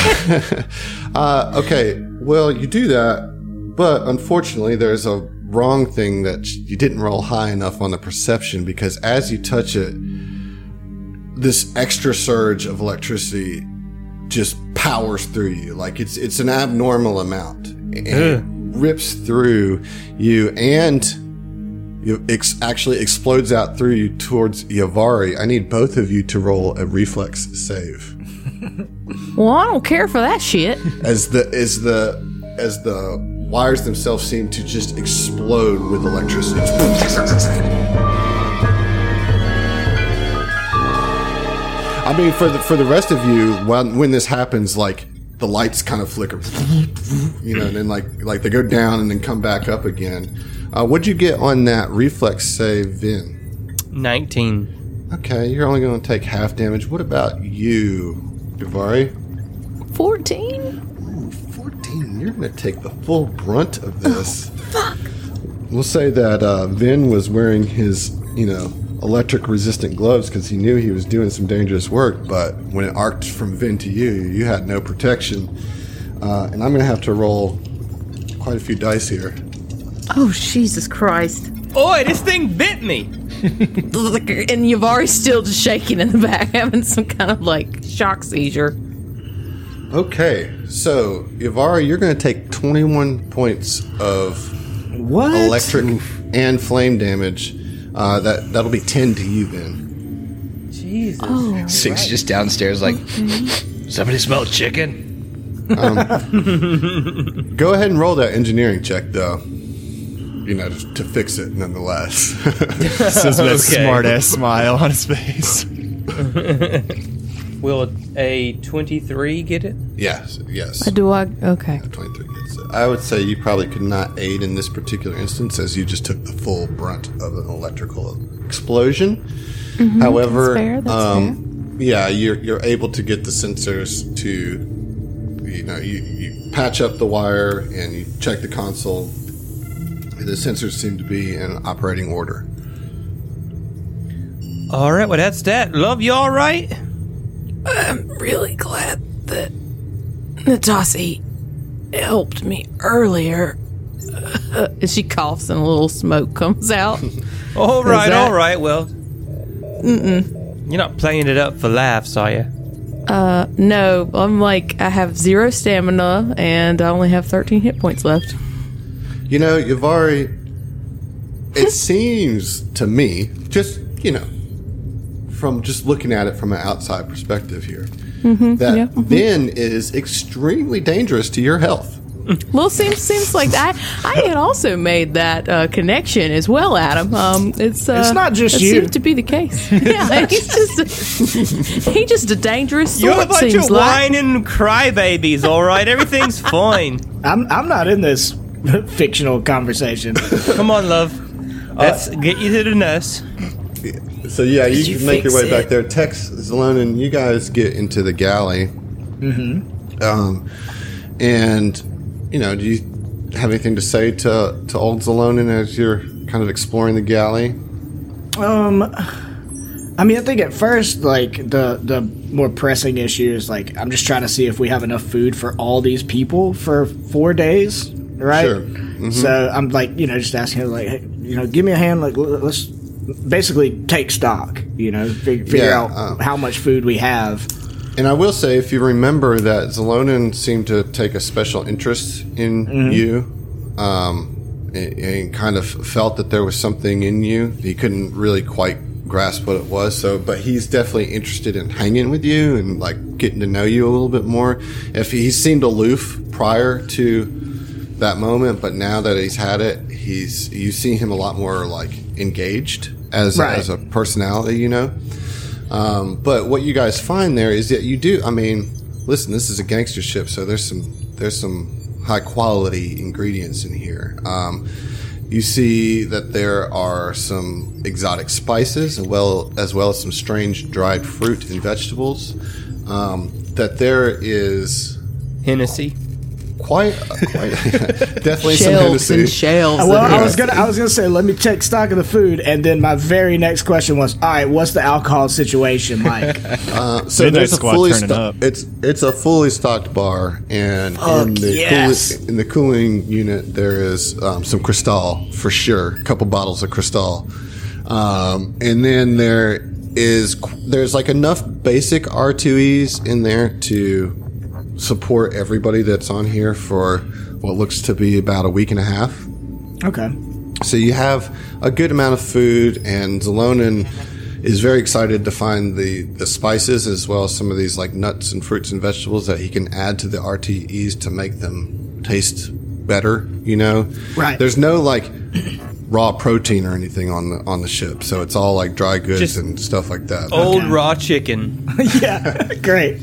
Okay, well, you do that, but unfortunately, there's a wrong thing that you didn't roll high enough on the perception, because as you touch it, this extra surge of electricity just powers through you. Like it's an abnormal amount, and it rips through you, and actually explodes out through you towards Yavari. I need both of you to roll a reflex save. Well, I don't care for that shit. As the wires themselves seem to just explode with electricity. I mean, for the rest of you, when this happens, like the lights kind of flicker, you know, and then like they go down and then come back up again. What'd you get on that reflex save, Vin? 19. Okay, you're only going to take half damage. What about you, Yavari? 14? 14. You're going to take the full brunt of this. Fuck. We'll say that Vin was wearing his, you know, electric resistant gloves because he knew he was doing some dangerous work, but when it arced from Vin to you, you had no protection. And I'm going to have to roll quite a few dice here. Oh, Jesus Christ. Oi, this thing bit me. And Yavari still just shaking in the back, having some kind of like shock seizure. Okay, so Yavari, you're going to take 21 points of What? electric and flame damage. That'll be 10 to you then. Jesus. Oh, Six just downstairs, like, somebody smell chicken? Go ahead and roll that engineering check, though. You know, to fix it, nonetheless. Says with that Okay. smart-ass smile on his face. Will a 23 get it? yes. do I? Okay. 23 gets it. I would say you probably could not aid in this particular instance, as you just took the full brunt of an electrical explosion. However, that's yeah, you're able to get the sensors to, you patch up the wire and you check the console. The sensors seem to be in operating order. All right, well, that's that. Love, you all right? I'm really glad that Natasi helped me earlier. And she coughs and a little smoke comes out. All right, that- all right. Well, you're not playing it up for laughs, are you? No, I'm like, I have 0 stamina and I only have 13 hit points left. You know, Yavari, it seems to me, just, from just looking at it from an outside perspective here, that Ben is extremely dangerous to your health. Well, seems like I had also made that connection as well, Adam. It's not just that you. seems to be the case. Yeah, he's just a dangerous You're a sort. bunch Seems of like. whining crybabies, all right? Everything's fine. I'm not in this fictional conversation. Come on, love. Let's get you to the nurse. So, yeah, you can make your fix way back it? there. Tex, Zalone, and you guys get into the galley. And, do you have anything to say to old Zalonin as you're kind of exploring the galley? I mean, I think at first, like, the more pressing issue is, like, I'm just trying to see if we have enough food for all these people for 4 days, right? Sure. So I'm, like, just asking him, like, hey, give me a hand, like, let's basically take stock, figure Yeah, out how much food we have. And I will say, if you remember that Zalonin seemed to take a special interest in you, and kind of felt that there was something in you. He couldn't really quite grasp what it was. But he's definitely interested in hanging with you and like getting to know you a little bit more. If he seemed aloof prior to that moment, but now that he's had it, you see him a lot more like engaged as a personality, But what you guys find there is that you do. I mean, listen, this is a gangster ship, so there's some high quality ingredients in here. You see that there are some exotic spices, as well as some strange dried fruit and vegetables. That there is Hennessy. quite definitely some Shelves and Hennessy. shelves. Well, I was gonna say, let me take stock of the food, and then my very next question was, all right, what's the alcohol situation like? So Midnight there's a Squad fully turning up. it's a fully stocked bar, and yes. in the cooling unit there is some Cristal for sure, a couple bottles of Cristal, and then there's like enough basic R2Es in there to support everybody that's on here for what looks to be about a week and a half. Okay. So you have a good amount of food, and Zalonin is very excited to find the spices as well as some of these like nuts and fruits and vegetables that he can add to the RTEs to make them taste better, Right. There's no like raw protein or anything on the ship, so it's all like dry goods Just and stuff like that. Old raw chicken. Yeah, great.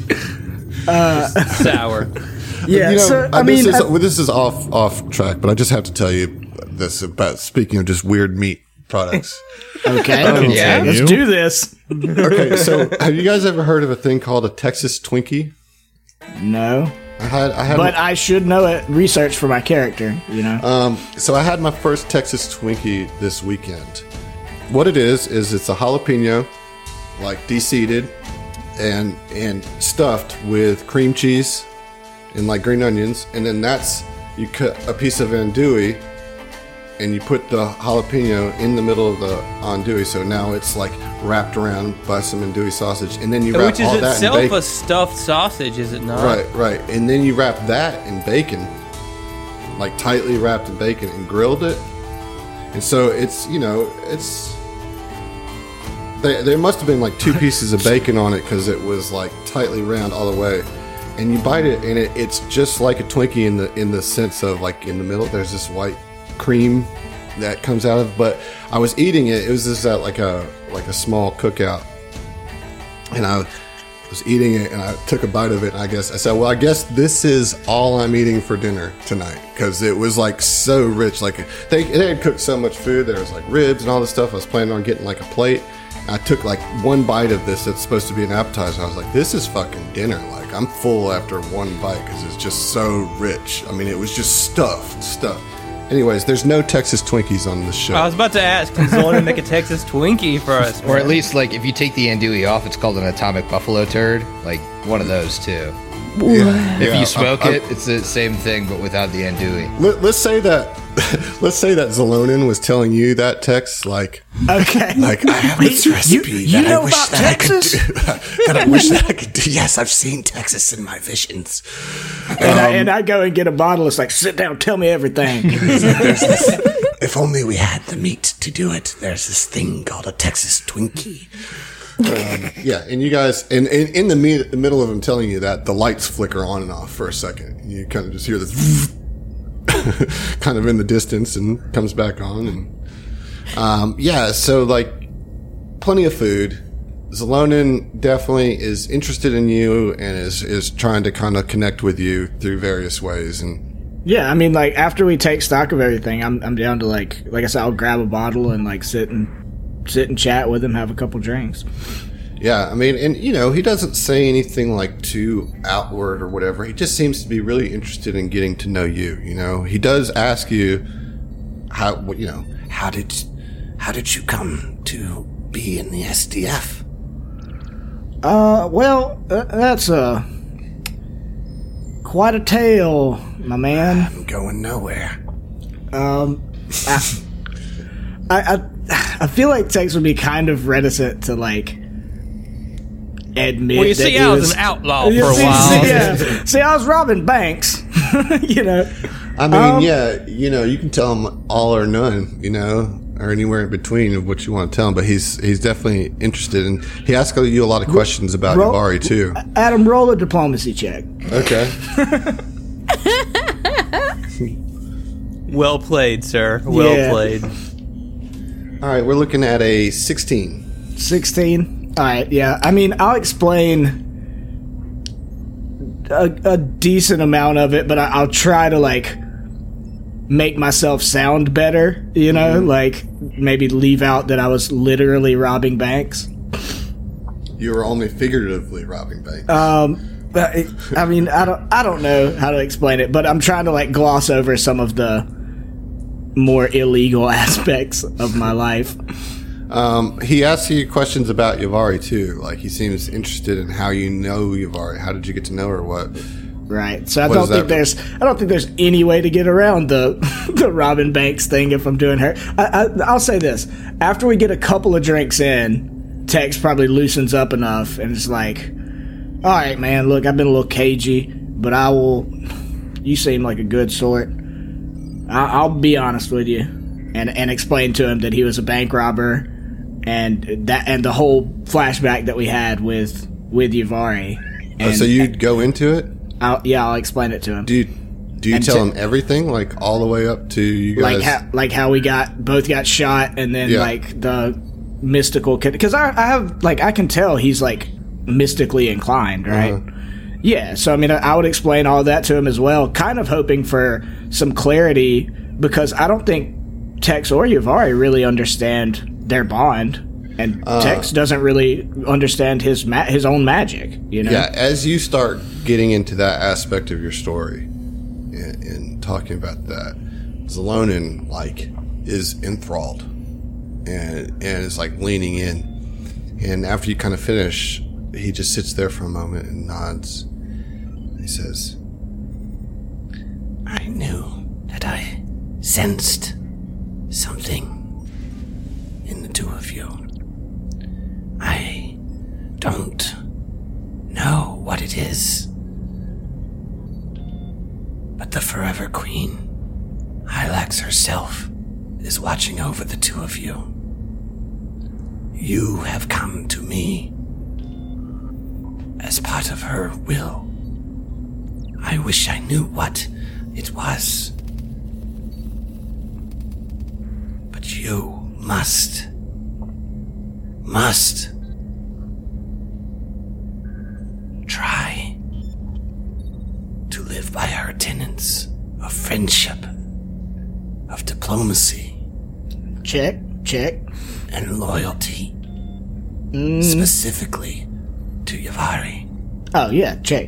Sour. Yeah, so I mean, this is off track, but I just have to tell you this about speaking of just weird meat products. okay, Yeah. let's do this. Okay, so have you guys ever heard of a thing called a Texas Twinkie? No, I had but I should know it. Research for my character, So I had my first Texas Twinkie this weekend. What it is it's a jalapeno, like de-seeded and stuffed with cream cheese and like green onions, and then you cut a piece of andouille and you put the jalapeno in the middle of the andouille, so now it's like wrapped around by some andouille sausage, and then you wrap Which is all that in itself bacon. a stuffed sausage, is it not? Right, and then you wrap that in bacon, like tightly wrapped in bacon, and grilled it. And so it's, there must have been like 2 pieces of bacon on it because it was like tightly round all the way. And you bite it, and it's just like a Twinkie in the sense of like in the middle there's this white cream that comes out of. But I was eating it. It was just at like a small cookout, and I was eating it, and I took a bite of it. And I said, well, I guess this is all I'm eating for dinner tonight, because it was like so rich. Like they had cooked so much food. There was like ribs and all this stuff. I was planning on getting like a plate. I took like one bite of this that's supposed to be an appetizer. I was like, this is fucking dinner. Like, I'm full after one bite because it's just so rich. I mean, it was just stuff. Anyways, there's no Texas Twinkies on this show. I was about to ask, can someone make a Texas Twinkie for us? Or at least, like, if you take the andouille off, it's called an atomic buffalo turd. Like, one of those, too. If you smoke it, it's the same thing, but without the andouille. Let's say that Zalonin was telling you that, Tex, like, Okay. Like, I have this recipe you that know I wish about that Texas? I could do. That I wish that I could do. Yes, I've seen Texas in my visions. And I go and get a bottle. It's like, sit down, tell me everything. If only we had the meat to do it. There's this thing called a Texas Twinkie. yeah, and you guys, and in the middle of him telling you that, the lights flicker on and off for a second. You kind of just hear this kind of in the distance and comes back on. And so like plenty of food. Zalonin definitely is interested in you and is trying to kind of connect with you through various ways. And Yeah, I mean, like, after we take stock of everything, I'm down to, like I said, I'll grab a bottle and, like, sit and chat with him, have a couple drinks. yeah, I mean, and, he doesn't say anything, like, too outward or whatever. He just seems to be really interested in getting to know you, He does ask you How did you come to be in the SDF? That's quite a tale, my man. I'm going nowhere. I feel like Tex would be kind of reticent to, like, admit Well, you that see, he I was an outlaw for a while. See, I was robbing banks, I mean, you can tell him all or none, or anywhere in between of what you want to tell him. But he's definitely interested, and he asks you a lot of questions about Yvari too. Adam, roll a diplomacy check. Okay. Well played, sir. Well played. All right, we're looking at a 16. 16. All right, yeah. I mean, I'll explain a decent amount of it, but I'll try to, like, make myself sound better, like maybe leave out that I was literally robbing banks. You were only figuratively robbing banks. But I mean, I don't know how to explain it, but I'm trying to, like, gloss over some of the more illegal aspects of my life. He asks you questions about Yvari too. Like, he seems interested in how you know Yvari. How did you get to know her? What? Right. So I don't think there's any way to get around the Robin Banks thing if I'm doing her. I'll say this: after we get a couple of drinks in, Tex probably loosens up enough and it's like, all right, man, look, I've been a little cagey, but you seem like a good sort. I'll be honest with you and explain to him that he was a bank robber and the whole flashback that we had with Yvari. So you'd go into it? I'll explain it to him. Do you tell him everything, like all the way up to you guys? Like how we both got shot, and then like the mystical kid, because I have, like, I can tell he's, like, mystically inclined, right? Yeah, so I mean, I would explain all that to him as well, kind of hoping for some clarity, because I don't think Tex or Yvari really understand their bond. And Tex doesn't really understand his own magic, Yeah, as you start getting into that aspect of your story and talking about that, Zalonin, like, is enthralled and is, like, leaning in. And after you kind of finish, he just sits there for a moment and nods. He says, I knew that I sensed something in the two of you. I don't know what it is, but the Forever Queen, Hylax herself, is watching over the two of you. You have come to me as part of her will. I wish I knew what it was. But you must try to live by her tenets of friendship, of diplomacy, Check. and loyalty, specifically to Yavari. Oh, yeah, check.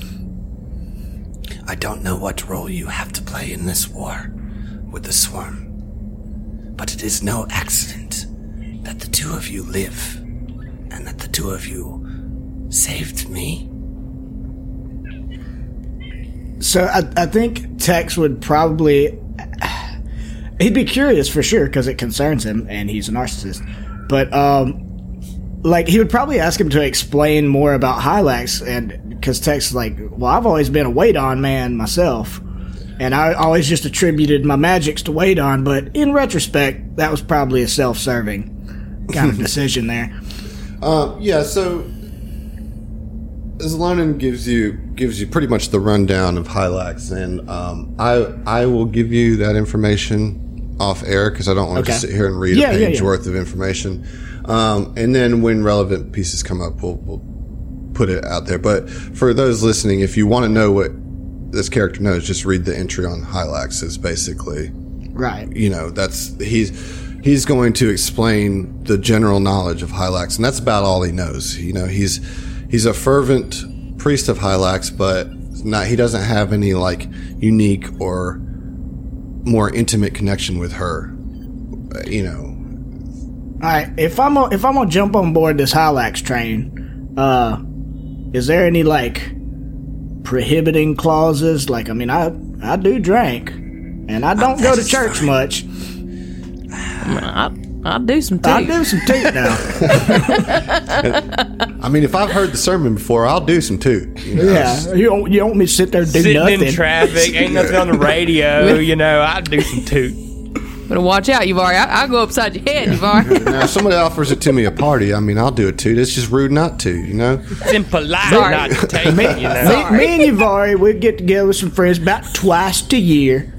I don't know what role you have to play in this war with the Swarm, but it is no accident that the two of you live and that the two of you saved me. So I think Tex would probably... He'd be curious for sure because it concerns him and he's a narcissist. But, he would probably ask him to explain more about Hylax, and because Tex is like, well, I've always been a Waydon man myself, and I always just attributed my magics to Waydon, but in retrospect, that was probably a self-serving kind of decision there. Yeah, so Zlonin gives you pretty much the rundown of Hylax, and I will give you that information off air because I don't want to just sit here and read a page worth of information. And then when relevant pieces come up, we'll put it out there. But for those listening, if you want to know what this character knows, just read the entry on Hylax. It's basically right. He's going to explain the general knowledge of Hylax, and that's about all he knows. He's a fervent priest of Hylax, but he doesn't have any unique or more intimate connection with her. All right, if I'm gonna jump on board this Hylax train, is there any prohibiting clauses? I do drink, and I don't go to church much. I'll do some tea. I'll do some tea now. If I've heard the sermon before, I'll do some too. Yeah, you want me to sit there and do Sitting nothing? in traffic, ain't nothing on the radio. I'd do some toot. Better watch out, Yavari. I'll go upside your head, Yavari. Now, if somebody offers it to me at a party, I'll do it too. It's just rude not to, It's impolite Sorry. not to take it, Me and Yavari, we'd get together with some friends about twice a year.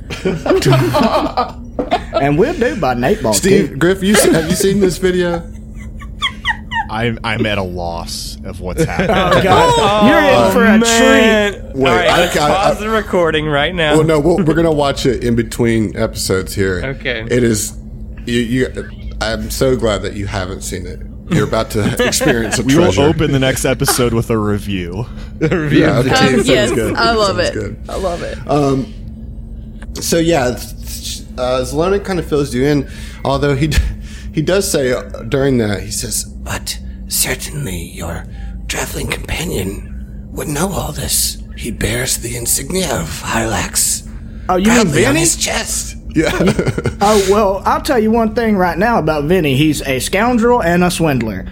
And we'll do by Nate Ball. Steve, Griff, have you seen this video? I'm at a loss of what's happening. Oh, God. You're in for a treat. Wait, All right, let's pause the recording right now. Well, no, we're going to watch it in between episodes here. Okay. It is... I'm so glad that you haven't seen it. You're about to experience a We treasure. will open the next episode with a review. Yeah, okay, sounds Yes, good. I love Sounds it. good. I love it. So yeah, Zlonin kind of fills you in, although he does say during that, he says, But certainly your traveling companion would know all this. He bears the insignia of Hylax Oh, you mean proudly on Vinny? his chest. yeah. Oh, well, I'll tell you one thing right now about Vinny. He's a scoundrel and a swindler.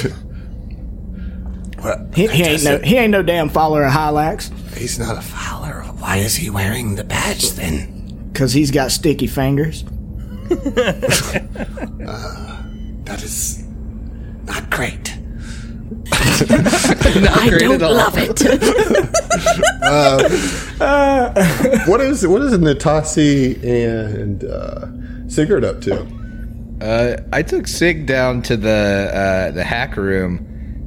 Well, He ain't no damn follower of Hylax, he's not a follower. Why is he wearing the badge then? because he's got sticky fingers. That is not great. I don't love it. What is Natasi and Sigurd up to? I took Sig down to the hack room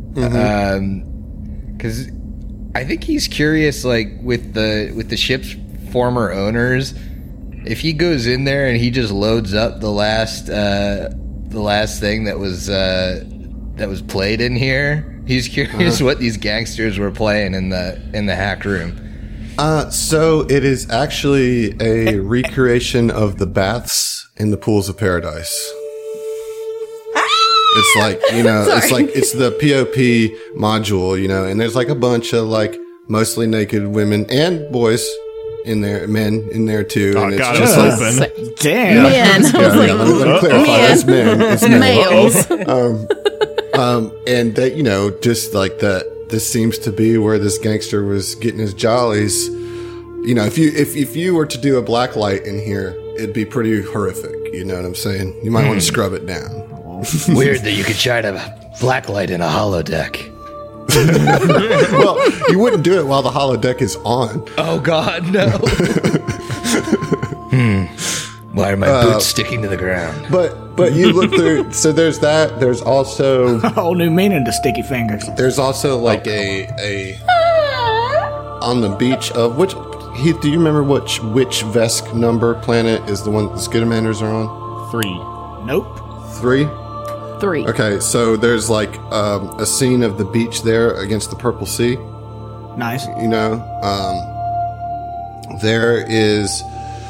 because I think he's curious, with the ship's former owners. If he goes in there and he just loads up the last thing that was played in here, he's curious what these gangsters were playing in the hack room. So it is actually a recreation of the baths in the pools of paradise. It's it's the POP module, and there's a bunch of mostly naked women and boys in there, men in there too. Oh, and God, it's I was just like, hoping. Damn. Man, I was let like, me clarify. man. It's men. It's men. Males. And that, you know, just like that, this seems to be where this gangster was getting his jollies. You know, if you were to do a black light in here, it'd be pretty horrific. You know what I'm saying? You might want to scrub it down. Weird that you could try to blacklight in a holodeck. Well, you wouldn't do it while the holodeck is on. Oh God, no. Why are my boots sticking to the ground? But you look through. So there's that. There's also A whole new meaning to sticky fingers. there's also like a on the beach of which. Heath, do you remember which Vesk number planet is the one that the Skidamaners are on? 3. Nope. 3. 3. Okay, so there's like a scene of the beach there against the Purple Sea. Nice. You know, there is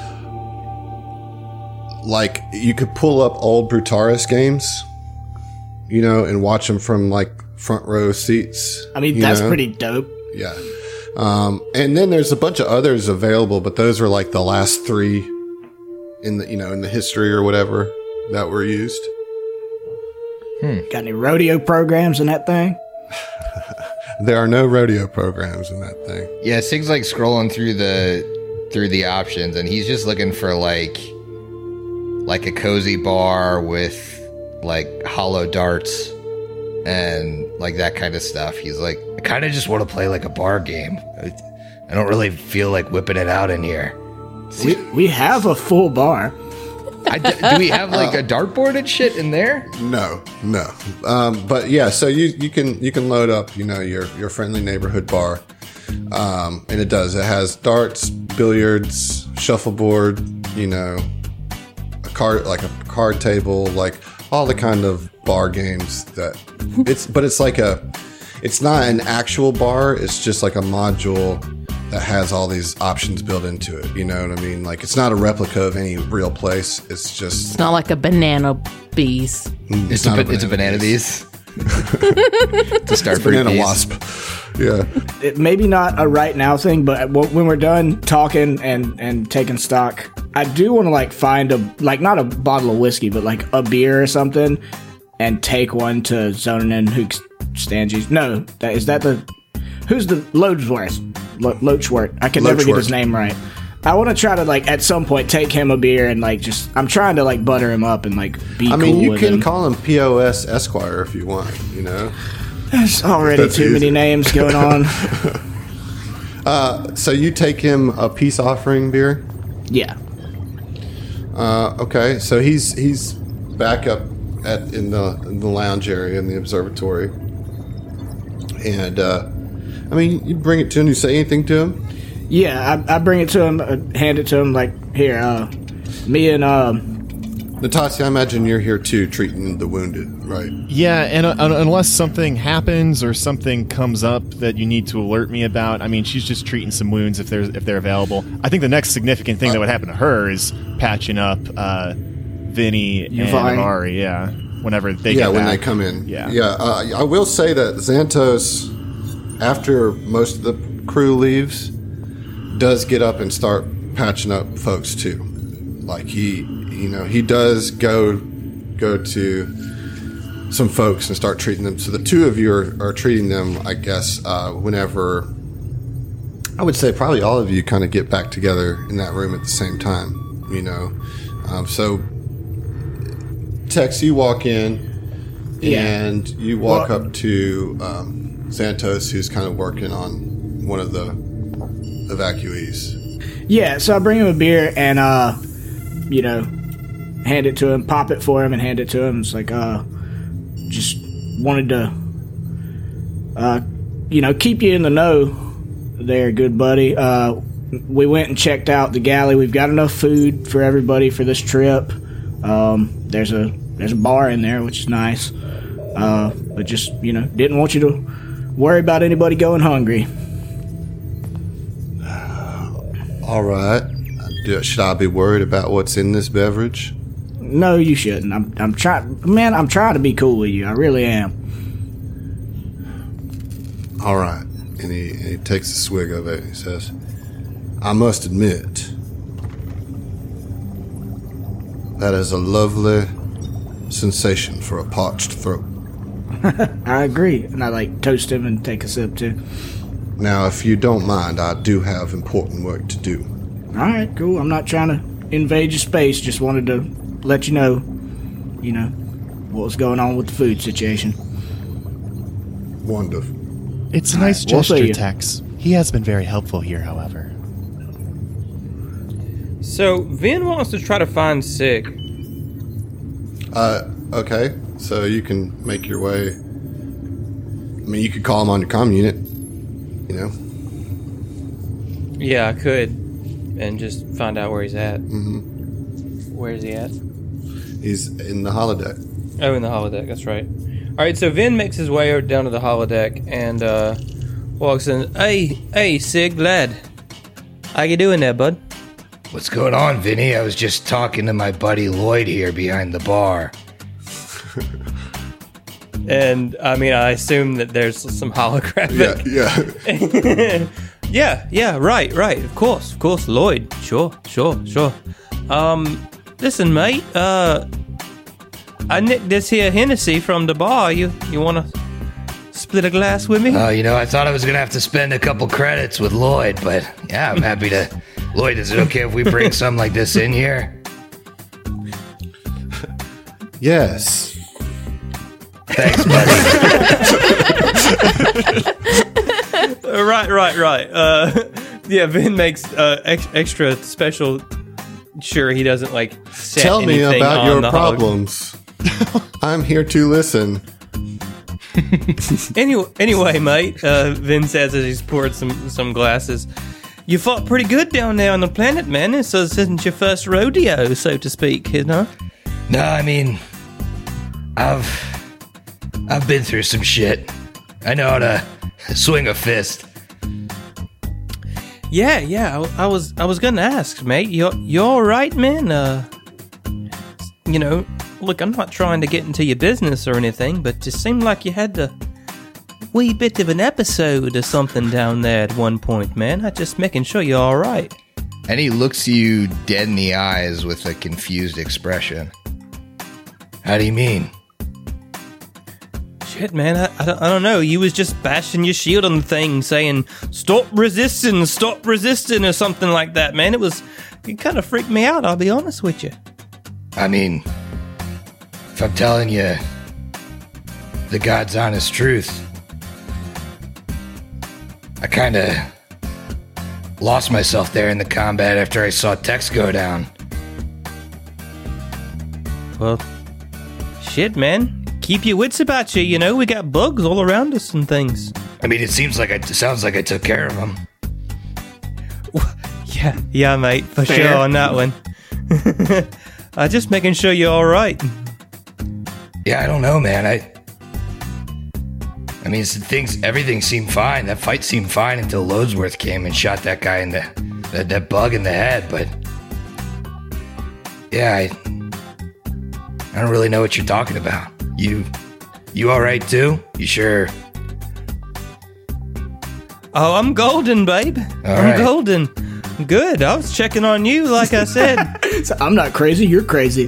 like you could pull up old Brutaris games, you know, and watch them from like front row seats. I mean, you that's know? pretty dope. Yeah. And then there's a bunch of others available, but those are like the last 3 in the, you know, in the history or whatever that were used. Got any rodeo programs in that thing? There are no rodeo programs in that thing. Yeah, Sig's like scrolling through the options, and he's just looking for like a cozy bar with like hollow darts and like that kind of stuff. He's like, I kind of just want to play like a bar game. I don't really feel like whipping it out in here. We have a full bar. do we have like a dartboard and shit in there? No. But yeah, so you can load up, you know, your friendly neighborhood bar. And it has darts, billiards, shuffleboard, you know, a card table, like all the kind of bar games that it's not an actual bar, it's just like a module that has all these options built into it. You know what I mean? Like, it's not a replica of any real place. It's just... It's not like a banana bees. It's a banana bees. To start Banana bees. wasp. Yeah. It maybe not a right now thing, but when we're done talking and taking stock, I do want to like find not a bottle of whiskey, but like a beer or something, and take one to Zonin and Hookstanges. No, who's the Loadsworth? Loachworth. I can never get his name right. I want to try to like at some point take him a beer and like I'm trying to like butter him up and like be cool with him. you can call him POS Esquire if you want, you know. There's already too many names going on. So you take him a peace offering beer? Yeah. Okay. So he's back up in the lounge area in the observatory. And I mean, you bring it to him, you say anything to him? Yeah, I bring it to him, hand it to him, like, here, me and, Natasha, I imagine you're here too, treating the wounded, right? Yeah, and unless something happens or something comes up that you need to alert me about, I mean, she's just treating some wounds if they're available. I think the next significant thing that would happen to her is patching up Vinny and Ari, yeah, whenever they get back. when they come in. Yeah. I will say that Xantos, after most of the crew leaves, does get up and start patching up folks too. Like he does go to some folks and start treating them. So the two of you are treating them, I guess, whenever, I would say probably all of you kind of get back together in that room at the same time, you know. So Tex, you walk in and you walk up to Xantos, who's kind of working on one of the evacuees. Yeah, so I bring him a beer and, you know, hand it to him, pop it for him and hand it to him. It's like, just wanted to, you know, keep you in the know there, good buddy. We went and checked out the galley. We've got enough food for everybody for this trip. There's a bar in there, which is nice. But just, you know, didn't want you to worry about anybody going hungry. All right. Should I be worried about what's in this beverage? No, you shouldn't. I'm trying, man. I'm trying to be cool with you. I really am. All right. And he takes a swig of it. He says, I must admit, that is a lovely sensation for a parched throat. I agree. And I toast him and take a sip too. Now, if you don't mind, I do have important work to do. All right, cool. I'm not trying to invade your space. Just wanted to let you know, what was going on with the food situation. Wonderful. It's a nice we'll see gesture, you. Tex. He has been very helpful here, however. So Vin wants to try to find Sig. Okay. So you can make your way. I mean, you could call him on your comm unit. Yeah, I could, and just find out where he's at. Mm-hmm. Where is he at? He's in the holodeck. Oh, in the holodeck. That's right. All right. So Vin makes his way down to the holodeck and walks in. Hey, Sig, lad. How you doing there, bud? What's going on, Vinny? I was just talking to my buddy Lloyd here behind the bar. And I mean, I assume that there's some holographic. Yeah. Yeah. Right. Of course, Lloyd. Sure. Listen, mate. I nicked this here Hennessy from the bar. You want to split a glass with me? I thought I was gonna have to spend a couple credits with Lloyd, but yeah, I'm happy to. Lloyd, is it okay if we bring something like this in here? Yes. Thanks, buddy. Right. Yeah, Vin makes extra special. Sure, he doesn't set Tell me anything about on your the problems. I'm here to listen. Anyway, mate, Vin says as he's poured some glasses. You fought pretty good down there on the planet, man. This isn't your first rodeo, so to speak, No, I mean, I've been through some shit. I know how to swing a fist. Yeah. I was gonna ask, mate. You're all right, man. Look, I'm not trying to get into your business or anything, but it seemed like you had a wee bit of an episode or something down there at one point, man. I'm just making sure you're all right. And he looks you dead in the eyes with a confused expression. How do you mean? Shit, man, I don't know. You was just bashing your shield on the thing, saying, stop resisting, or something like that, man. It kind of freaked me out, I'll be honest with you. I mean, if I'm telling you the God's honest truth, I kind of lost myself there in the combat after I saw Tex go down. Well, shit, man. Keep your wits about you, we got bugs all around us and things. I mean, it sounds like I took care of them. Yeah, mate, for Fair. sure on that one. Just making sure you're all right. Yeah, I don't know, man. I mean, everything seemed fine. That fight seemed fine until Loadsworth came and shot that guy in that bug in the head. But yeah, I don't really know what you're talking about. You all right too? You sure? Oh, I'm golden, babe. I'm right. golden. Good. I was checking on you, like I said. So I'm not crazy. You're crazy.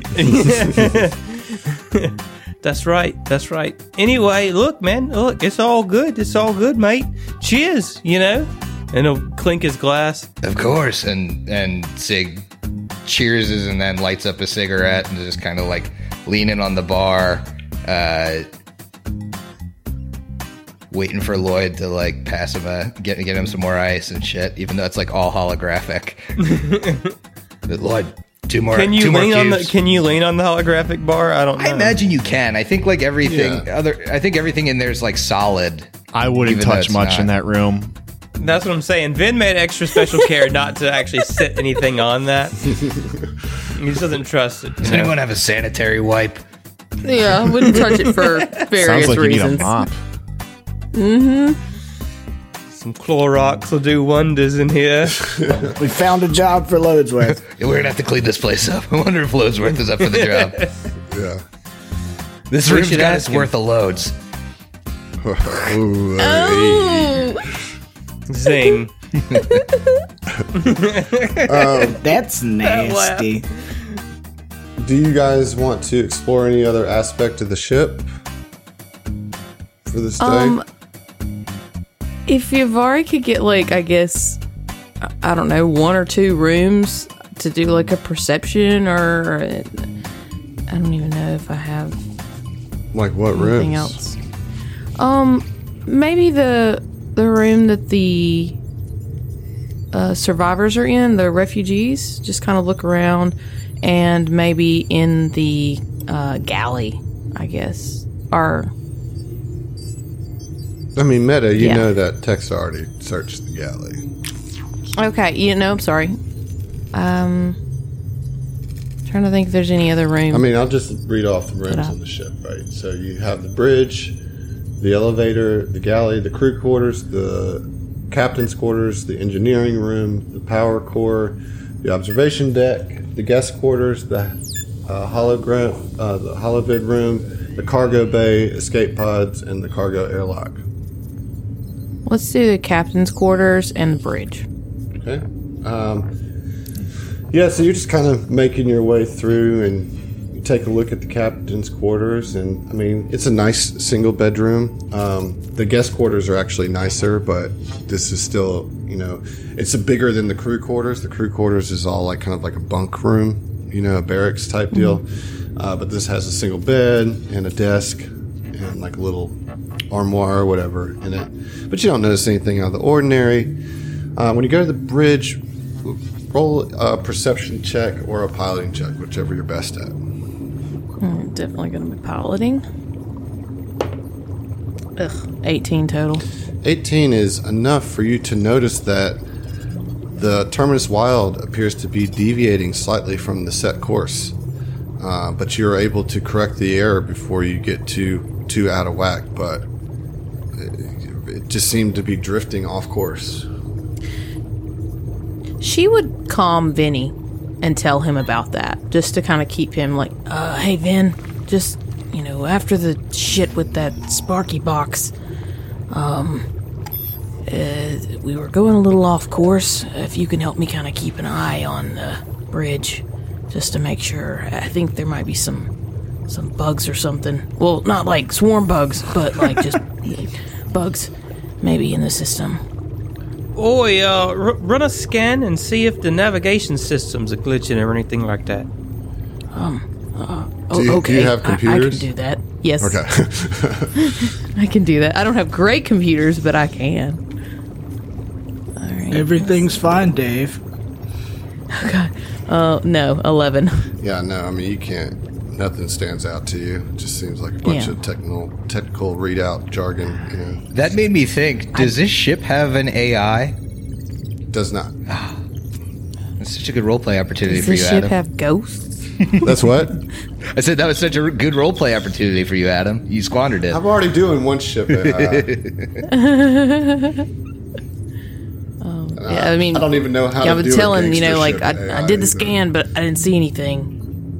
That's right. Anyway, look, man. Look, it's all good. Mate. Cheers, And he'll clink his glass. Of course. And Sig cheerses and then lights up a cigarette and just kind of leaning on the bar, waiting for Lloyd to pass him get him some more ice and shit, even though it's all holographic. But Lloyd, two more. Can you two more lean on the? cubes. Can you lean on the holographic bar? I don't know. I imagine you can. I think everything I think everything in there's solid. I wouldn't Even though touch it's much in not. that room. That's what I'm saying. Vin made extra special care not to actually sit anything on that. He just doesn't trust it. Does anyone have a sanitary wipe? Yeah, I wouldn't touch it for various Sounds like reasons. you need a mop. Some Clorox will do wonders in here. We found a job for Loadsworth. Yeah, we're gonna have to clean this place up. I wonder if Loadsworth is up for the job. Yeah. This We room's should got ask its him. worth of loads. Ooh, Oh, Zing. That's nasty. Do you guys want to explore any other aspect of the ship for this day? If Yavari could get, like, I guess, I don't know, 1 or 2 rooms to do, like, a perception, or I don't even know if I have Like what anything rooms? else. Maybe the room that the survivors are in, the refugees. Just kind of look around, and maybe in the galley, I guess, or. I mean, Meta, you Yeah. know that Tex already searched the galley. Okay, I'm sorry. Trying to think if there's any other room. I mean, I'll just read off the rooms on the ship, right? So you have the bridge, the elevator, the galley, the crew quarters, the captain's quarters, the engineering room, the power core, the observation deck, the guest quarters, the the holovid room, the cargo bay, escape pods, and the cargo airlock. Let's do the captain's quarters and the bridge. Okay. Yeah, so you're just kind of making your way through, and you take a look at the captain's quarters, and I mean, it's a nice single bedroom. The guest quarters are actually nicer, but this is still, it's bigger than the crew quarters. The crew quarters is all like kind of like a bunk room, a barracks type deal. But this has a single bed and a desk and like a little armoire or whatever in it. But you don't notice anything out of the ordinary. When you go to the bridge, roll a perception check or a piloting check, whichever you're best at. Definitely going to be piloting. 18 total. 18 is enough for you to notice that the Terminus Wild appears to be deviating slightly from the set course. But you're able to correct the error before you get too out of whack, but it just seemed to be drifting off course. She would calm Vinny and tell him about that, just to kind of keep him like, hey, Vin, just, after the shit with that Sparky box, we were going a little off course. If you can help me kind of keep an eye on the bridge, just to make sure. I think there might be some bugs or something. Well, not like swarm bugs, but like just bugs maybe in the system. Oi, run a scan and see if the navigation systems are glitching or anything like that. Do you okay. have computers? I can do that. Yes. Okay. I can do that. I don't have great computers, but I can. All right. Everything's fine, Dave. Oh, God. No, 11. Yeah, no, I mean, you can't. Nothing stands out to you. It just seems like a bunch of technical readout jargon. That made me think, does this ship have an AI? Does not. That's such a good roleplay opportunity Does for you, this ship Adam. have ghosts? That's what? I said that was such a good roleplay opportunity for you, Adam. You squandered it. I'm already doing one ship. Yeah, I mean, I don't even know how I to would do tell a him, gangster like, ship I AI did the either. scan, but I didn't see anything.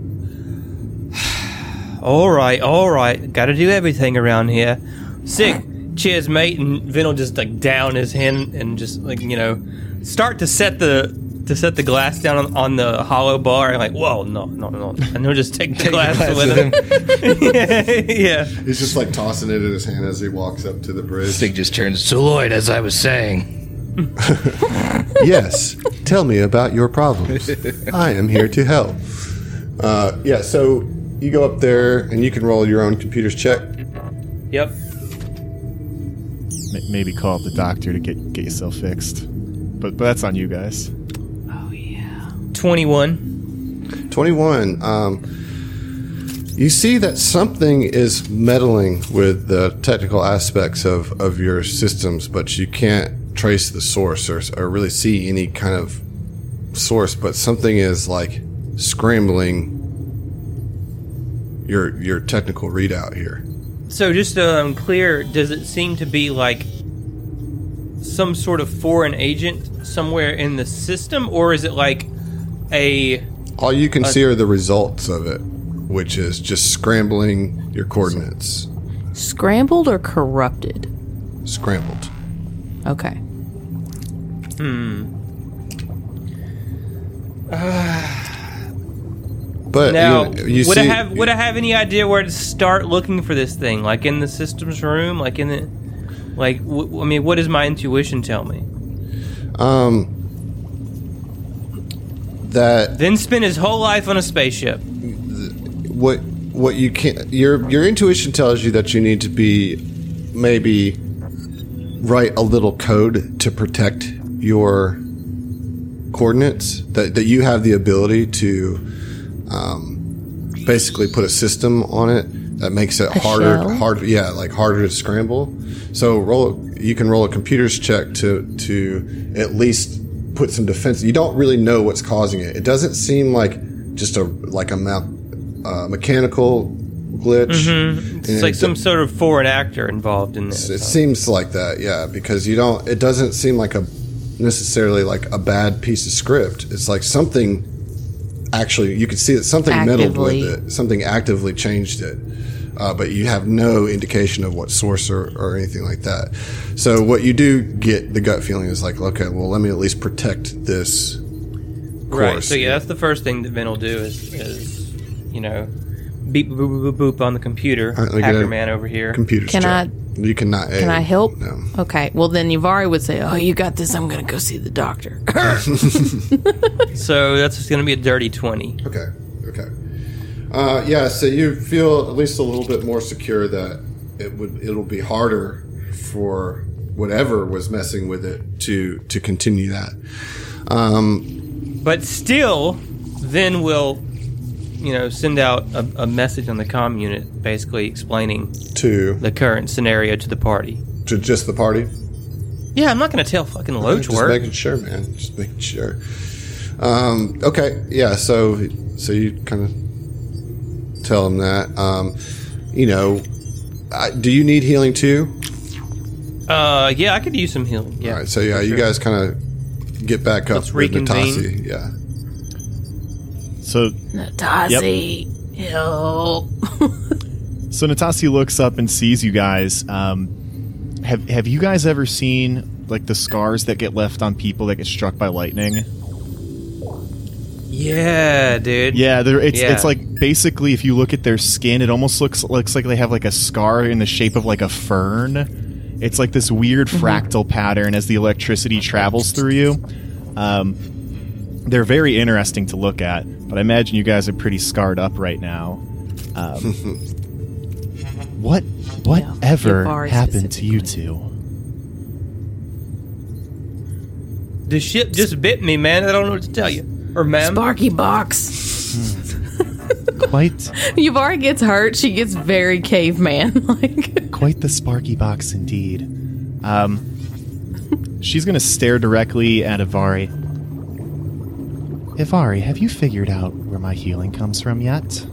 All right. Gotta do everything around here. Sick. Cheers, mate. And Vin will just like down his hand and just like start to set the glass down on the hollow bar. And like, whoa, no, and he'll just take the glass with him. Yeah. He's just like tossing it in his hand as he walks up to the bridge. Sig just turns to Lloyd, as I was saying. Yes, tell me about your problems. I am here to help. So you go up there and you can roll your own computer's check. Yep. Maybe call up the doctor to get yourself fixed. But that's on you guys. 21. 21. You see that something is meddling with the technical aspects of your systems, but you can't trace the source or really see any kind of source, but something is like scrambling your technical readout here. So just so I'm clear, does it seem to be like some sort of foreign agent somewhere in the system, or is it like all you can see are the results of it, which is just scrambling your coordinates. Scrambled or corrupted? Scrambled. Okay. But Now, you would see, I have any idea where to start looking for this thing? Like in the systems room? Like in the, like I mean, what does my intuition tell me? that Vin spent his whole life on a spaceship. what you can your intuition tells you that you need to be maybe write a little code to protect your coordinates, that you have the ability to basically put a system on it that makes it harder to scramble. So you can roll a computer's check to at least put some defense. You don't really know what's causing it. It doesn't seem like just a mechanical glitch. It's like some sort of foreign actor involved in this. It seems like that, yeah, because it doesn't seem like necessarily like a bad piece of script. It's like something actually, you can see that something meddled with it, something actively changed it, but you have no indication of what source or anything like that. So what you do get, the gut feeling is like, okay, well, let me at least protect this course. Right, so yeah, that's the first thing that Vin will do is you know, beep boop boop boop boop on the computer. All right, Hacker man over here. Computer's check. You cannot. Can I help? No. Okay. Well, then Yavari would say, "Oh, you got this. I'm going to go see the doctor." So that's going to be a dirty 20. Okay. Yeah. So you feel at least a little bit more secure that it'll be harder for whatever was messing with it to continue that. But still, Vin will, you know, send out a message on the comm unit basically explaining To the current scenario to the party. just the party. Yeah, I'm not going to tell fucking Loach Just making sure, man. Just making sure. Okay. Yeah. So you kind of tell him that. You know, do you need healing too? Yeah, I could use some healing. Yeah. All right. So yeah, you guys kind of get back up Let's with reconvene. Natasi. Yeah. So Natasi, help. So Natasi looks up and sees you guys. Have you guys ever seen like the scars that get left on people that get struck by lightning? Yeah, dude. Yeah, it's like basically if you look at their skin, it almost looks like they have like a scar in the shape of like a fern. It's like this weird fractal pattern as the electricity travels through you. They're very interesting to look at, but I imagine you guys are pretty scarred up right now. Whatever Yavari happened to you two? The ship just bit me, man. I don't know what to tell you. Or ma'am. Sparky Box. Quite Yavari gets hurt. She gets very caveman like. quite the Sparky Box indeed. She's going to stare directly at Ivari. Ivari, have you figured out where my healing comes from yet?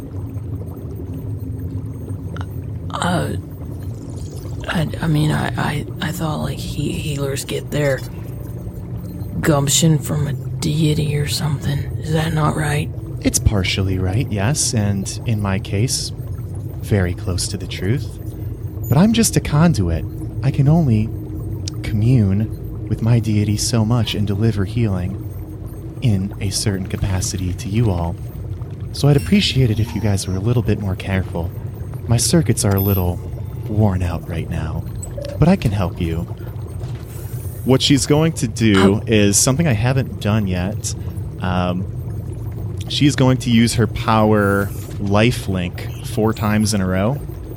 I mean, I thought like healers get their gumption from a deity or something. Is that not right? It's partially right, yes, and in my case, very close to the truth. But I'm just a conduit. I can only commune with my deity so much and deliver healing in a certain capacity to you all. So I'd appreciate it if you guys were a little bit more careful. My circuits are a little worn out right now, but I can help you. What she's going to do is something I haven't done yet. She's going to use her power lifelink 4 times in a row.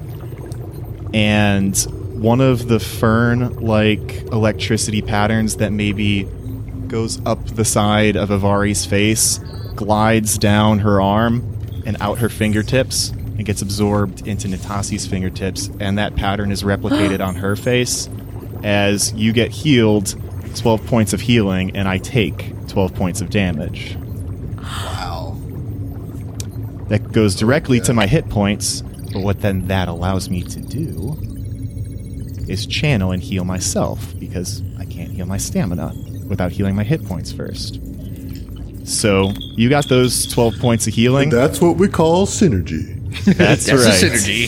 And one of the fern-like electricity patterns that maybe goes up the side of Ivari's face glides down her arm and out her fingertips and gets absorbed into Natasi's fingertips, and that pattern is replicated on her face as you get healed 12 points of healing and I take 12 points of damage. Wow. That goes directly to my hit points, but what then that allows me to do is channel and heal myself, because I can't heal my stamina without healing my hit points first. So, you got those 12 points of healing. That's what we call synergy. That's right. That's a synergy.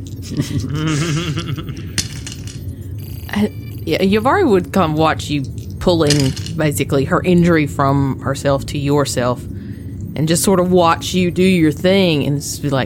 Yeah, Yavari would come watch you pulling basically her injury from herself to yourself, and just sort of watch you do your thing and just be like,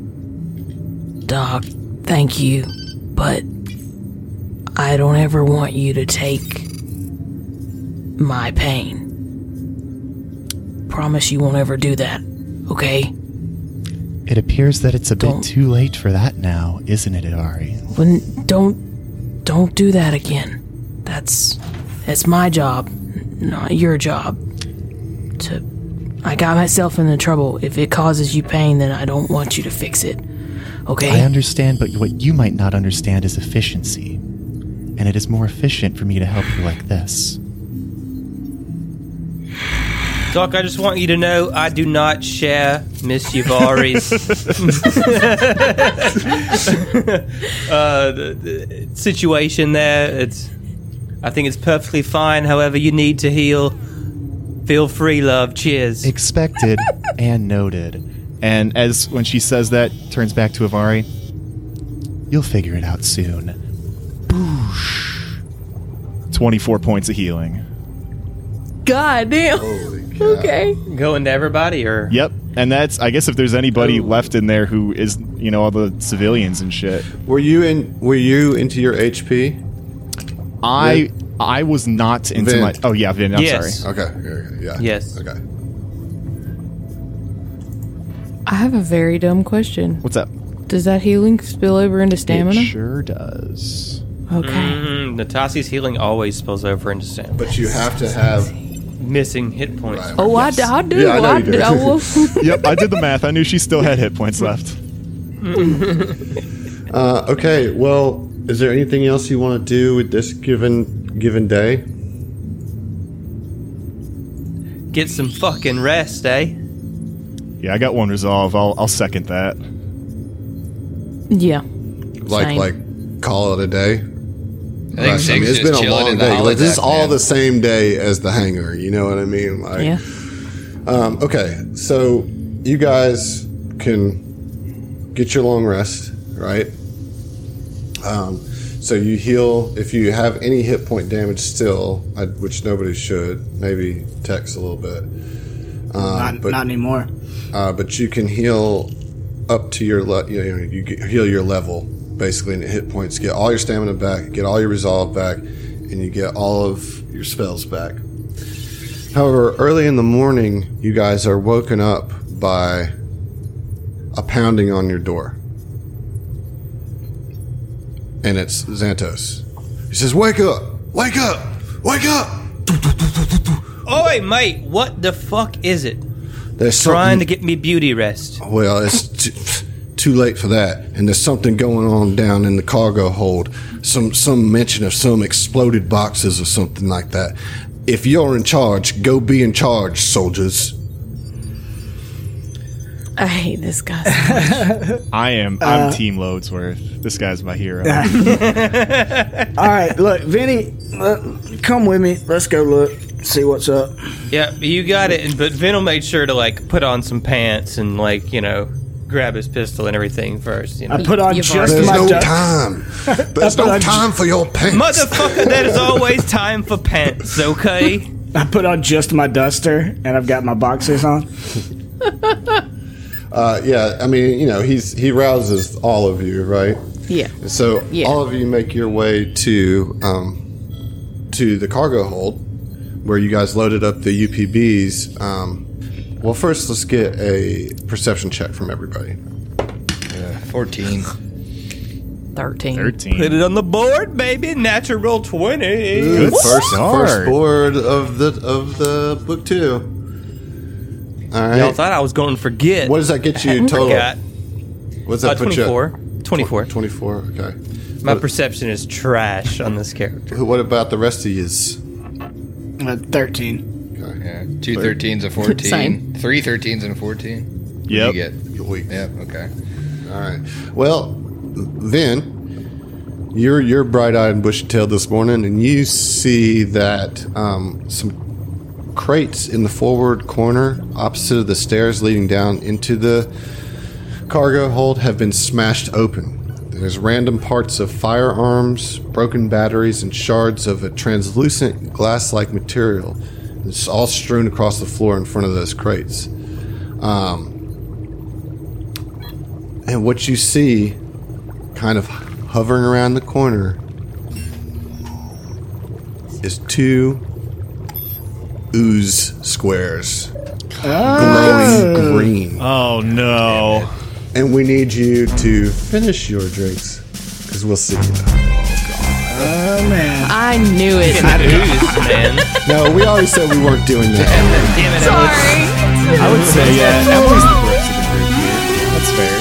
Doc, thank you, but I don't ever want you to take my pain. Promise you won't ever do that, okay? It appears that it's a bit too late for that now, isn't it, Ari? Don't do that again. That's my job, not your job. I got myself into trouble. If it causes you pain, then I don't want you to fix it. Okay? I understand, but what you might not understand is efficiency. And it is more efficient for me to help you like this. Doc, I just want you to know I do not share Miss Yuvari's the situation there. I think it's perfectly fine. However you need to heal, feel free, love. Cheers. Expected and noted. And as when she says that, turns back to Avari. You'll figure it out soon. Boosh. 24 points of healing. God damn. Holy cow. Okay. Going to everybody, or Yep. And that's, I guess if there's anybody left in there who is, all the civilians and shit. Were you into your HP? I was not into Vin. my... Oh, yeah, Vin, I'm Yes. sorry. Okay. Yeah. Yes. Okay. I have a very dumb question. What's up? Does that healing spill over into stamina? It sure does. Okay. Natasi's healing always spills over into stamina. But you have to have... Missing hit points. Right. Oh, Yes. I do. Yeah, I know you do. I will. Yep, I did the math. I knew she still had hit points left. Okay, well, is there anything else you want to do with this given day? Get some fucking rest, eh? Yeah, I got one resolve. I'll second that. Yeah. Like call it a day? I think Sig's it's just been a chilling long in the day. Like, this is holodeck, all man. the same day as the hangar. You know what I mean? Like, Yeah. Okay, so you guys can get your long rest, right? So you heal if you have any hit point damage still, which nobody should. Maybe Tex a little bit, Not anymore. but you can heal up to your you heal your level basically in hit points. Get all your stamina back, get all your resolve back, and you get all of your spells back. However, early in the morning, you guys are woken up by a pounding on your door. And it's Xantos. He says, "Wake up! Wake up! Wake up!" Oh, wait, mate, what the fuck is it? There's Trying to something- get me beauty rest. Well, it's too late for that. And there's something going on down in the cargo hold. Some mention of some exploded boxes or something like that. If you're in charge, go be in charge, soldiers. I hate this guy so much. I'm Team Loadsworth. This guy's my hero. All right, look, Vinny, come with me. Let's go look, see what's up. Yeah, you got it. But Vin made sure to, put on some pants and, grab his pistol and everything first. I put on You've just There's my no dust. time. There's no time for your pants. Motherfucker, there's always time for pants, okay? I put on just my duster, and I've got my boxers on. Yeah, I mean, he rouses all of you, right? Yeah. So Yeah. all of you make your way to the cargo hold, where you guys loaded up the UPBs. Well, first let's get a perception check from everybody. 14. 13. 13. Put it on the board, baby. Natural 20. Good First start. board of the book 2. All right. Y'all thought I was going to forget. What does that get you total? Forgot. What's that put you at? 24. 24. Okay. My perception is trash on this character. What about the rest of yous? 13. Okay. Yeah. 2 13s and 14. Same. 3 13s and 14. Yep. You get. Weak. Yep. Okay. All right. Well, Vin, you're bright-eyed and bushy-tailed this morning, and you see that some crates in the forward corner, opposite of the stairs leading down into the cargo hold, have been smashed open. There's random parts of firearms, broken batteries, and shards of a translucent glass-like material. It's all strewn across the floor in front of those crates. And what you see, kind of hovering around the corner, is 2 ooze squares, glowing green. Oh no! And we need you to finish your drinks, because we'll see you. Oh man. I knew it. Ooze, man. No, we already said we weren't doing that. Damn it, Sorry. I would say Emily's the Brooks of the group here. That's fair.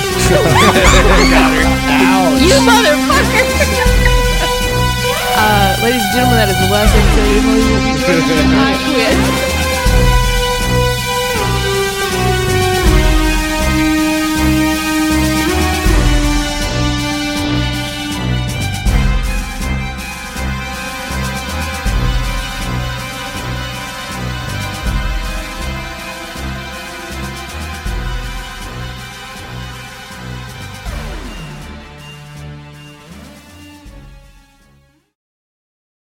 You motherfucker. Ladies and gentlemen, that is the last episode of Emily Will Be Drinking. I quit.